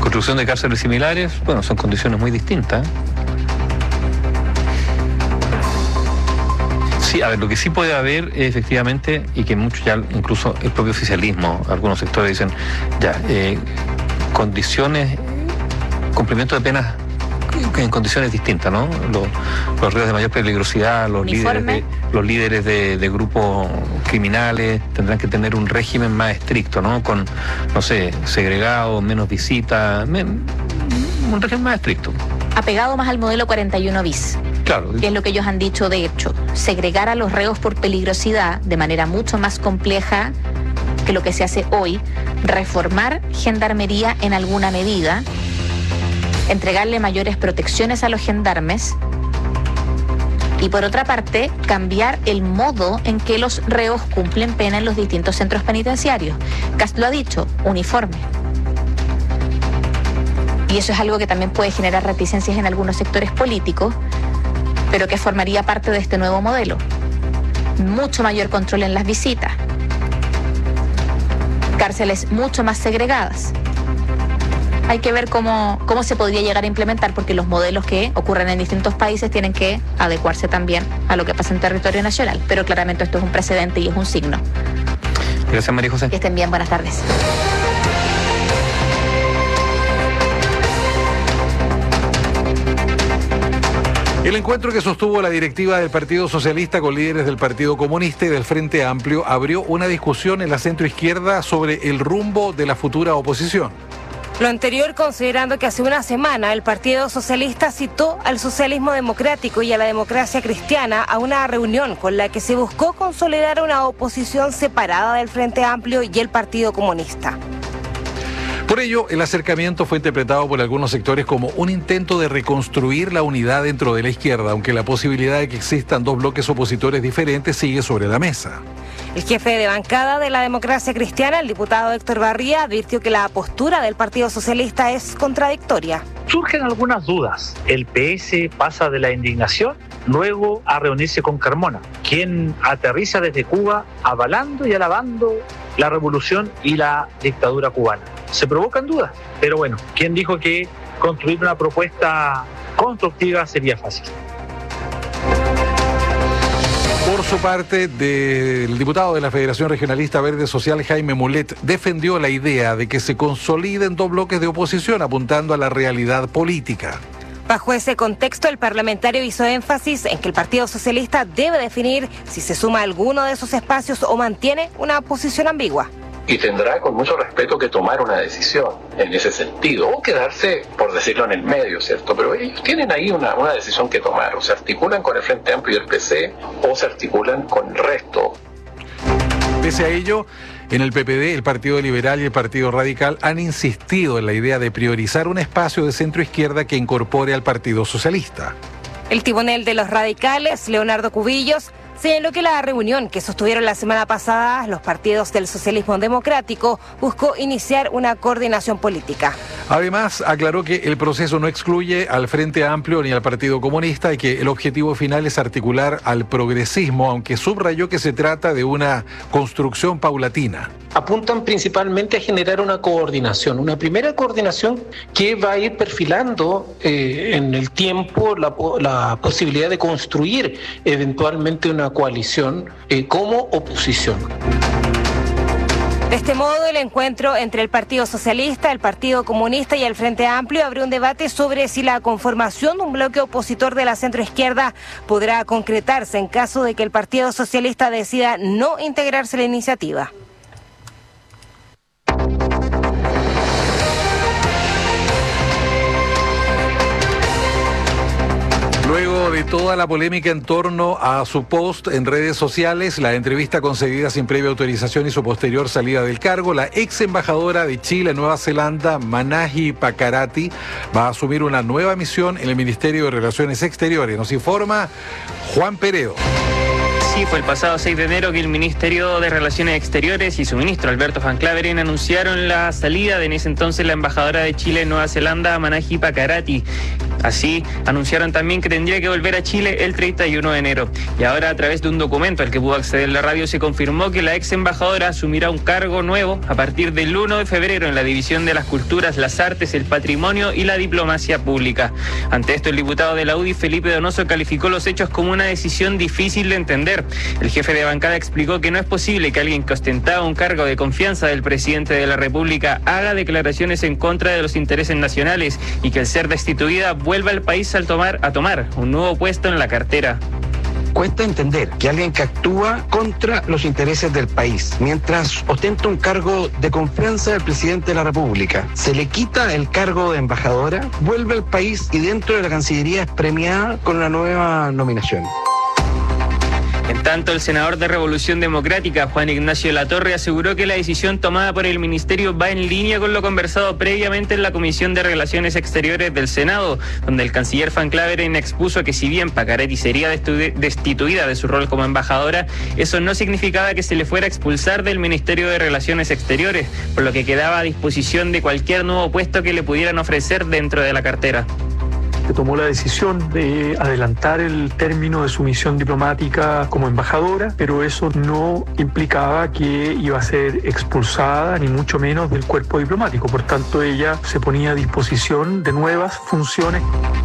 construcción de cárceles similares, bueno, son condiciones muy distintas. Sí, a ver, lo que sí puede haber efectivamente, y que muchos ya, incluso el propio oficialismo, algunos sectores dicen, ya, eh, condiciones, cumplimiento de penas en condiciones distintas, ¿no? Los, los reos de mayor peligrosidad, los Uniforme. líderes de, los líderes de, de grupos criminales tendrán que tener un régimen más estricto, ¿no? Con, no sé, segregado, menos visitas, men, un régimen más estricto. Apegado más al modelo cuarenta y uno bis. Claro. Que es lo que ellos han dicho, de hecho, segregar a los reos por peligrosidad de manera mucho más compleja que lo que se hace hoy, reformar gendarmería en alguna medida, entregarle mayores protecciones a los gendarmes y, por otra parte, cambiar el modo en que los reos cumplen pena en los distintos centros penitenciarios. Kast lo ha dicho, uniforme. Y eso es algo que también puede generar reticencias en algunos sectores políticos, pero que formaría parte de este nuevo modelo. Mucho mayor control en las visitas, cárceles mucho más segregadas. Hay que ver cómo, cómo se podría llegar a implementar, porque los modelos que ocurren en distintos países tienen que adecuarse también a lo que pasa en territorio nacional. Pero claramente esto es un precedente y es un signo. Gracias, María José. Que estén bien, buenas tardes. El encuentro que sostuvo la directiva del Partido Socialista con líderes del Partido Comunista y del Frente Amplio abrió una discusión en la centroizquierda sobre el rumbo de la futura oposición. Lo anterior considerando que hace una semana el Partido Socialista citó al socialismo democrático y a la democracia cristiana a una reunión con la que se buscó consolidar una oposición separada del Frente Amplio y el Partido Comunista. Por ello, el acercamiento fue interpretado por algunos sectores como un intento de reconstruir la unidad dentro de la izquierda, aunque la posibilidad de que existan dos bloques opositores diferentes sigue sobre la mesa. El jefe de bancada de la democracia cristiana, el diputado Héctor Barría, advirtió que la postura del Partido Socialista es contradictoria. Surgen algunas dudas. El P S pasa de la indignación luego a reunirse con Carmona, quien aterriza desde Cuba avalando y alabando la revolución y la dictadura cubana. Se provocan dudas, pero bueno, ¿quién dijo que construir una propuesta constructiva sería fácil? Por su parte, el diputado de la Federación Regionalista Verde Social, Jaime Mulet, defendió la idea de que se consoliden dos bloques de oposición apuntando a la realidad política. Bajo ese contexto, el parlamentario hizo énfasis en que el Partido Socialista debe definir si se suma a alguno de esos espacios o mantiene una posición ambigua. Y tendrá con mucho respeto que tomar una decisión en ese sentido, o quedarse, por decirlo, en el medio, ¿cierto? Pero ellos tienen ahí una, una decisión que tomar, o se articulan con el Frente Amplio y el P C, o se articulan con el resto. Pese a ello, en el P P D, el Partido Liberal y el Partido Radical han insistido en la idea de priorizar un espacio de centro-izquierda que incorpore al Partido Socialista. El timonel de los radicales, Leonardo Cubillos, señaló que la reunión que sostuvieron la semana pasada los partidos del socialismo democrático buscó iniciar una coordinación política. Además, aclaró que el proceso no excluye al Frente Amplio ni al Partido Comunista y que el objetivo final es articular al progresismo, aunque subrayó que se trata de una construcción paulatina. Apuntan principalmente a generar una coordinación, una primera coordinación que va a ir perfilando eh, en el tiempo la, la posibilidad de construir eventualmente una coalición eh, como oposición. De este modo, el encuentro entre el Partido Socialista, el Partido Comunista y el Frente Amplio abrió un debate sobre si la conformación de un bloque opositor de la centroizquierda podrá concretarse en caso de que el Partido Socialista decida no integrarse a la iniciativa. Luego de toda la polémica en torno a su post en redes sociales, la entrevista concedida sin previa autorización y su posterior salida del cargo, la ex embajadora de Chile en Nueva Zelanda, Manahi Pakarati, va a asumir una nueva misión en el Ministerio de Relaciones Exteriores. Nos informa Juan Peredo. Sí, fue el pasado seis de enero que el Ministerio de Relaciones Exteriores y su ministro Alberto Van Claveren anunciaron la salida de en ese entonces la embajadora de Chile en Nueva Zelanda, Manahi Pakarati. Así anunciaron también que tendría que volver a Chile el treinta y uno de enero. Y ahora, a través de un documento al que pudo acceder la radio, se confirmó que la ex embajadora asumirá un cargo nuevo a partir del uno de febrero en la División de las Culturas, las Artes, el Patrimonio y la Diplomacia Pública. Ante esto, el diputado de la U D I, Felipe Donoso, calificó los hechos como una decisión difícil de entender. El jefe de bancada explicó que no es posible que alguien que ostentaba un cargo de confianza del presidente de la República haga declaraciones en contra de los intereses nacionales y que al ser destituida vuelva al país al tomar, a tomar un nuevo puesto en la cartera. Cuesta entender que alguien que actúa contra los intereses del país, mientras ostenta un cargo de confianza del presidente de la República, se le quita el cargo de embajadora, vuelve al país y dentro de la Cancillería es premiada con una nueva nominación. En tanto, el senador de Revolución Democrática, Juan Ignacio Latorre, aseguró que la decisión tomada por el ministerio va en línea con lo conversado previamente en la Comisión de Relaciones Exteriores del Senado, donde el canciller Van Claveren expuso que si bien Pakarati sería destituida de su rol como embajadora, eso no significaba que se le fuera a expulsar del Ministerio de Relaciones Exteriores, por lo que quedaba a disposición de cualquier nuevo puesto que le pudieran ofrecer dentro de la cartera. Se tomó la decisión de adelantar el término de su misión diplomática como embajadora, pero eso no implicaba que iba a ser expulsada, ni mucho menos del cuerpo diplomático. Por tanto, ella se ponía a disposición de nuevas funciones.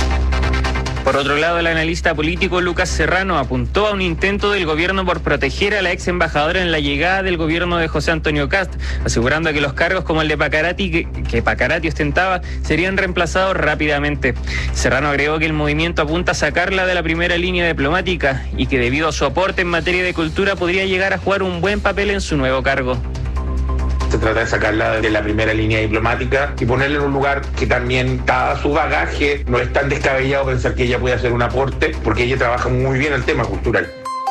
Por otro lado, el analista político Lucas Serrano apuntó a un intento del gobierno por proteger a la ex embajadora en la llegada del gobierno de José Antonio Kast, asegurando que los cargos como el de Pakarati, que, que Pakarati ostentaba, serían reemplazados rápidamente. Serrano agregó que el movimiento apunta a sacarla de la primera línea diplomática y que debido a su aporte en materia de cultura podría llegar a jugar un buen papel en su nuevo cargo. Se trata de sacarla de la primera línea diplomática y ponerla en un lugar que también, dada su bagaje, no es tan descabellado pensar que ella puede hacer un aporte, porque ella trabaja muy bien el tema cultural.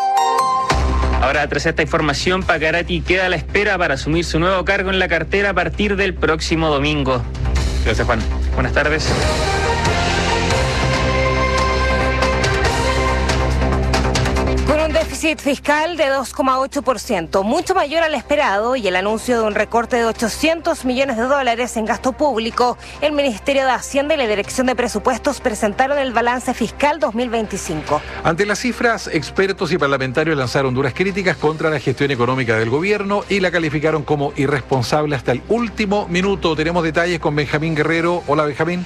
Ahora, tras esta información, Pakarati queda a la espera para asumir su nuevo cargo en la cartera a partir del próximo domingo. Gracias, Juan. Buenas tardes. Déficit fiscal de dos coma ocho por ciento, mucho mayor al esperado, y el anuncio de un recorte de ochocientos millones de dólares en gasto público, el Ministerio de Hacienda y la Dirección de Presupuestos presentaron el balance fiscal dos mil veinticinco. Ante las cifras, expertos y parlamentarios lanzaron duras críticas contra la gestión económica del gobierno y la calificaron como irresponsable hasta el último minuto. Tenemos detalles con Benjamín Guerrero. Hola, Benjamín.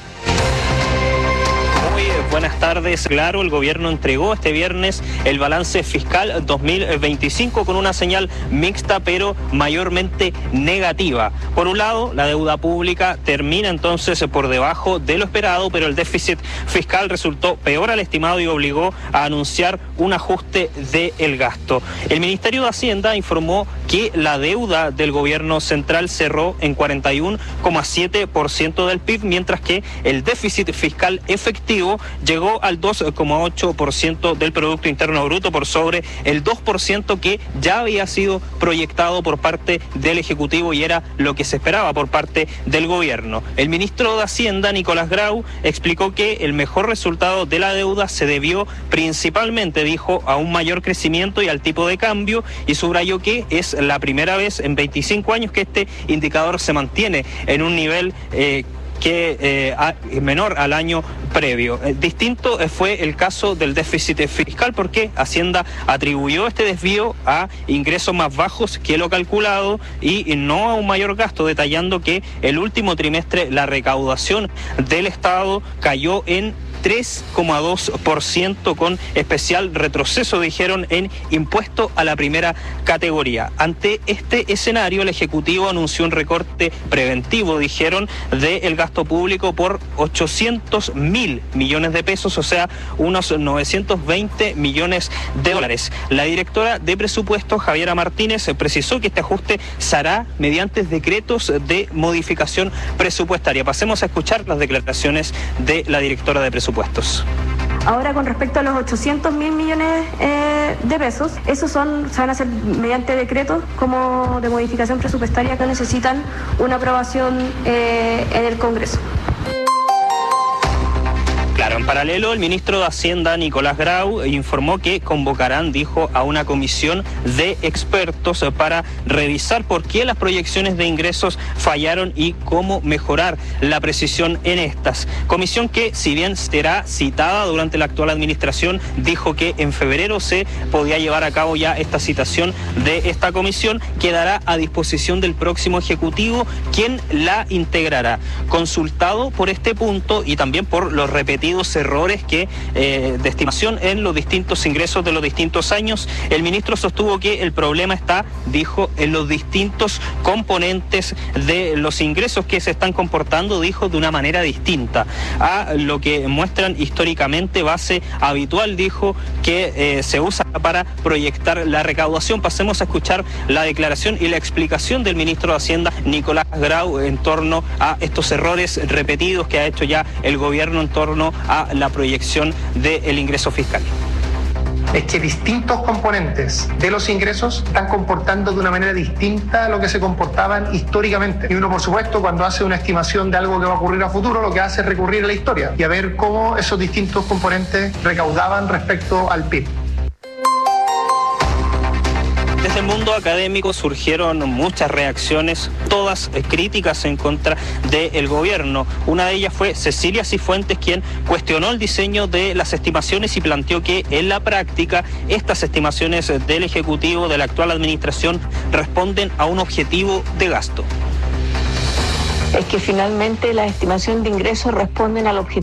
Buenas tardes. Claro, el gobierno entregó este viernes el balance fiscal dos mil veinticinco con una señal mixta, pero mayormente negativa. Por un lado, la deuda pública termina entonces por debajo de lo esperado, pero el déficit fiscal resultó peor al estimado y obligó a anunciar un ajuste del gasto. El Ministerio de Hacienda informó que la deuda del gobierno central cerró en cuarenta y uno coma siete por ciento del P I B, mientras que el déficit fiscal efectivo llegó al dos coma ocho por ciento del Producto Interno Bruto, por sobre el dos por ciento que ya había sido proyectado por parte del Ejecutivo y era lo que se esperaba por parte del gobierno. El ministro de Hacienda, Nicolás Grau, explicó que el mejor resultado de la deuda se debió principalmente, dijo, a un mayor crecimiento y al tipo de cambio, y subrayó que es la primera vez en veinticinco años que este indicador se mantiene en un nivel eh, que eh, a, menor al año previo. Eh, distinto eh, fue el caso del déficit fiscal, porque Hacienda atribuyó este desvío a ingresos más bajos que lo calculado y, y no a un mayor gasto, detallando que el último trimestre la recaudación del Estado cayó en tres coma dos por ciento, con especial retroceso, dijeron, en impuesto a la primera categoría. Ante este escenario, el Ejecutivo anunció un recorte preventivo, dijeron, del gasto público por ochocientos mil millones de pesos, o sea, unos novecientos veinte millones de dólares. La directora de Presupuestos, Javiera Martínez, precisó que este ajuste se hará mediante decretos de modificación presupuestaria. Pasemos a escuchar las declaraciones de la directora de Presupuestos. Ahora, con respecto a los ochocientos mil millones eh, de pesos, esos son, se van a hacer mediante decretos como de modificación presupuestaria que necesitan una aprobación eh, en el Congreso. Claro, En paralelo, el ministro de Hacienda, Nicolás Grau, informó que convocarán, dijo, a una comisión de expertos para revisar por qué las proyecciones de ingresos fallaron y cómo mejorar la precisión en estas. Comisión que, si bien será citada durante la actual administración, dijo que en febrero se podía llevar a cabo ya esta citación de esta comisión, quedará a disposición del próximo Ejecutivo, quien la integrará. Consultado por este punto y también por los repetidos errores que eh, de estimación en los distintos ingresos de los distintos años, el ministro sostuvo que el problema está, dijo, en los distintos componentes de los ingresos que se están comportando, dijo, de una manera distinta a lo que muestran históricamente base habitual, dijo, que eh, se usa para proyectar la recaudación. Pasemos a escuchar la declaración y la explicación del ministro de Hacienda, Nicolás Grau, en torno a estos errores repetidos que ha hecho ya el gobierno en torno a la proyección del ingreso fiscal. Es que distintos componentes de los ingresos están comportando de una manera distinta a lo que se comportaban históricamente. Y uno, por supuesto, cuando hace una estimación de algo que va a ocurrir a futuro, lo que hace es recurrir a la historia y a ver cómo esos distintos componentes recaudaban respecto al P I B. Desde el mundo académico surgieron muchas reacciones, todas críticas en contra del gobierno. Una de ellas fue Cecilia Cifuentes, quien cuestionó el diseño de las estimaciones y planteó que en la práctica estas estimaciones del Ejecutivo de la actual administración responden a un objetivo de gasto. Es que finalmente la estimación de ingresos responden al objetivo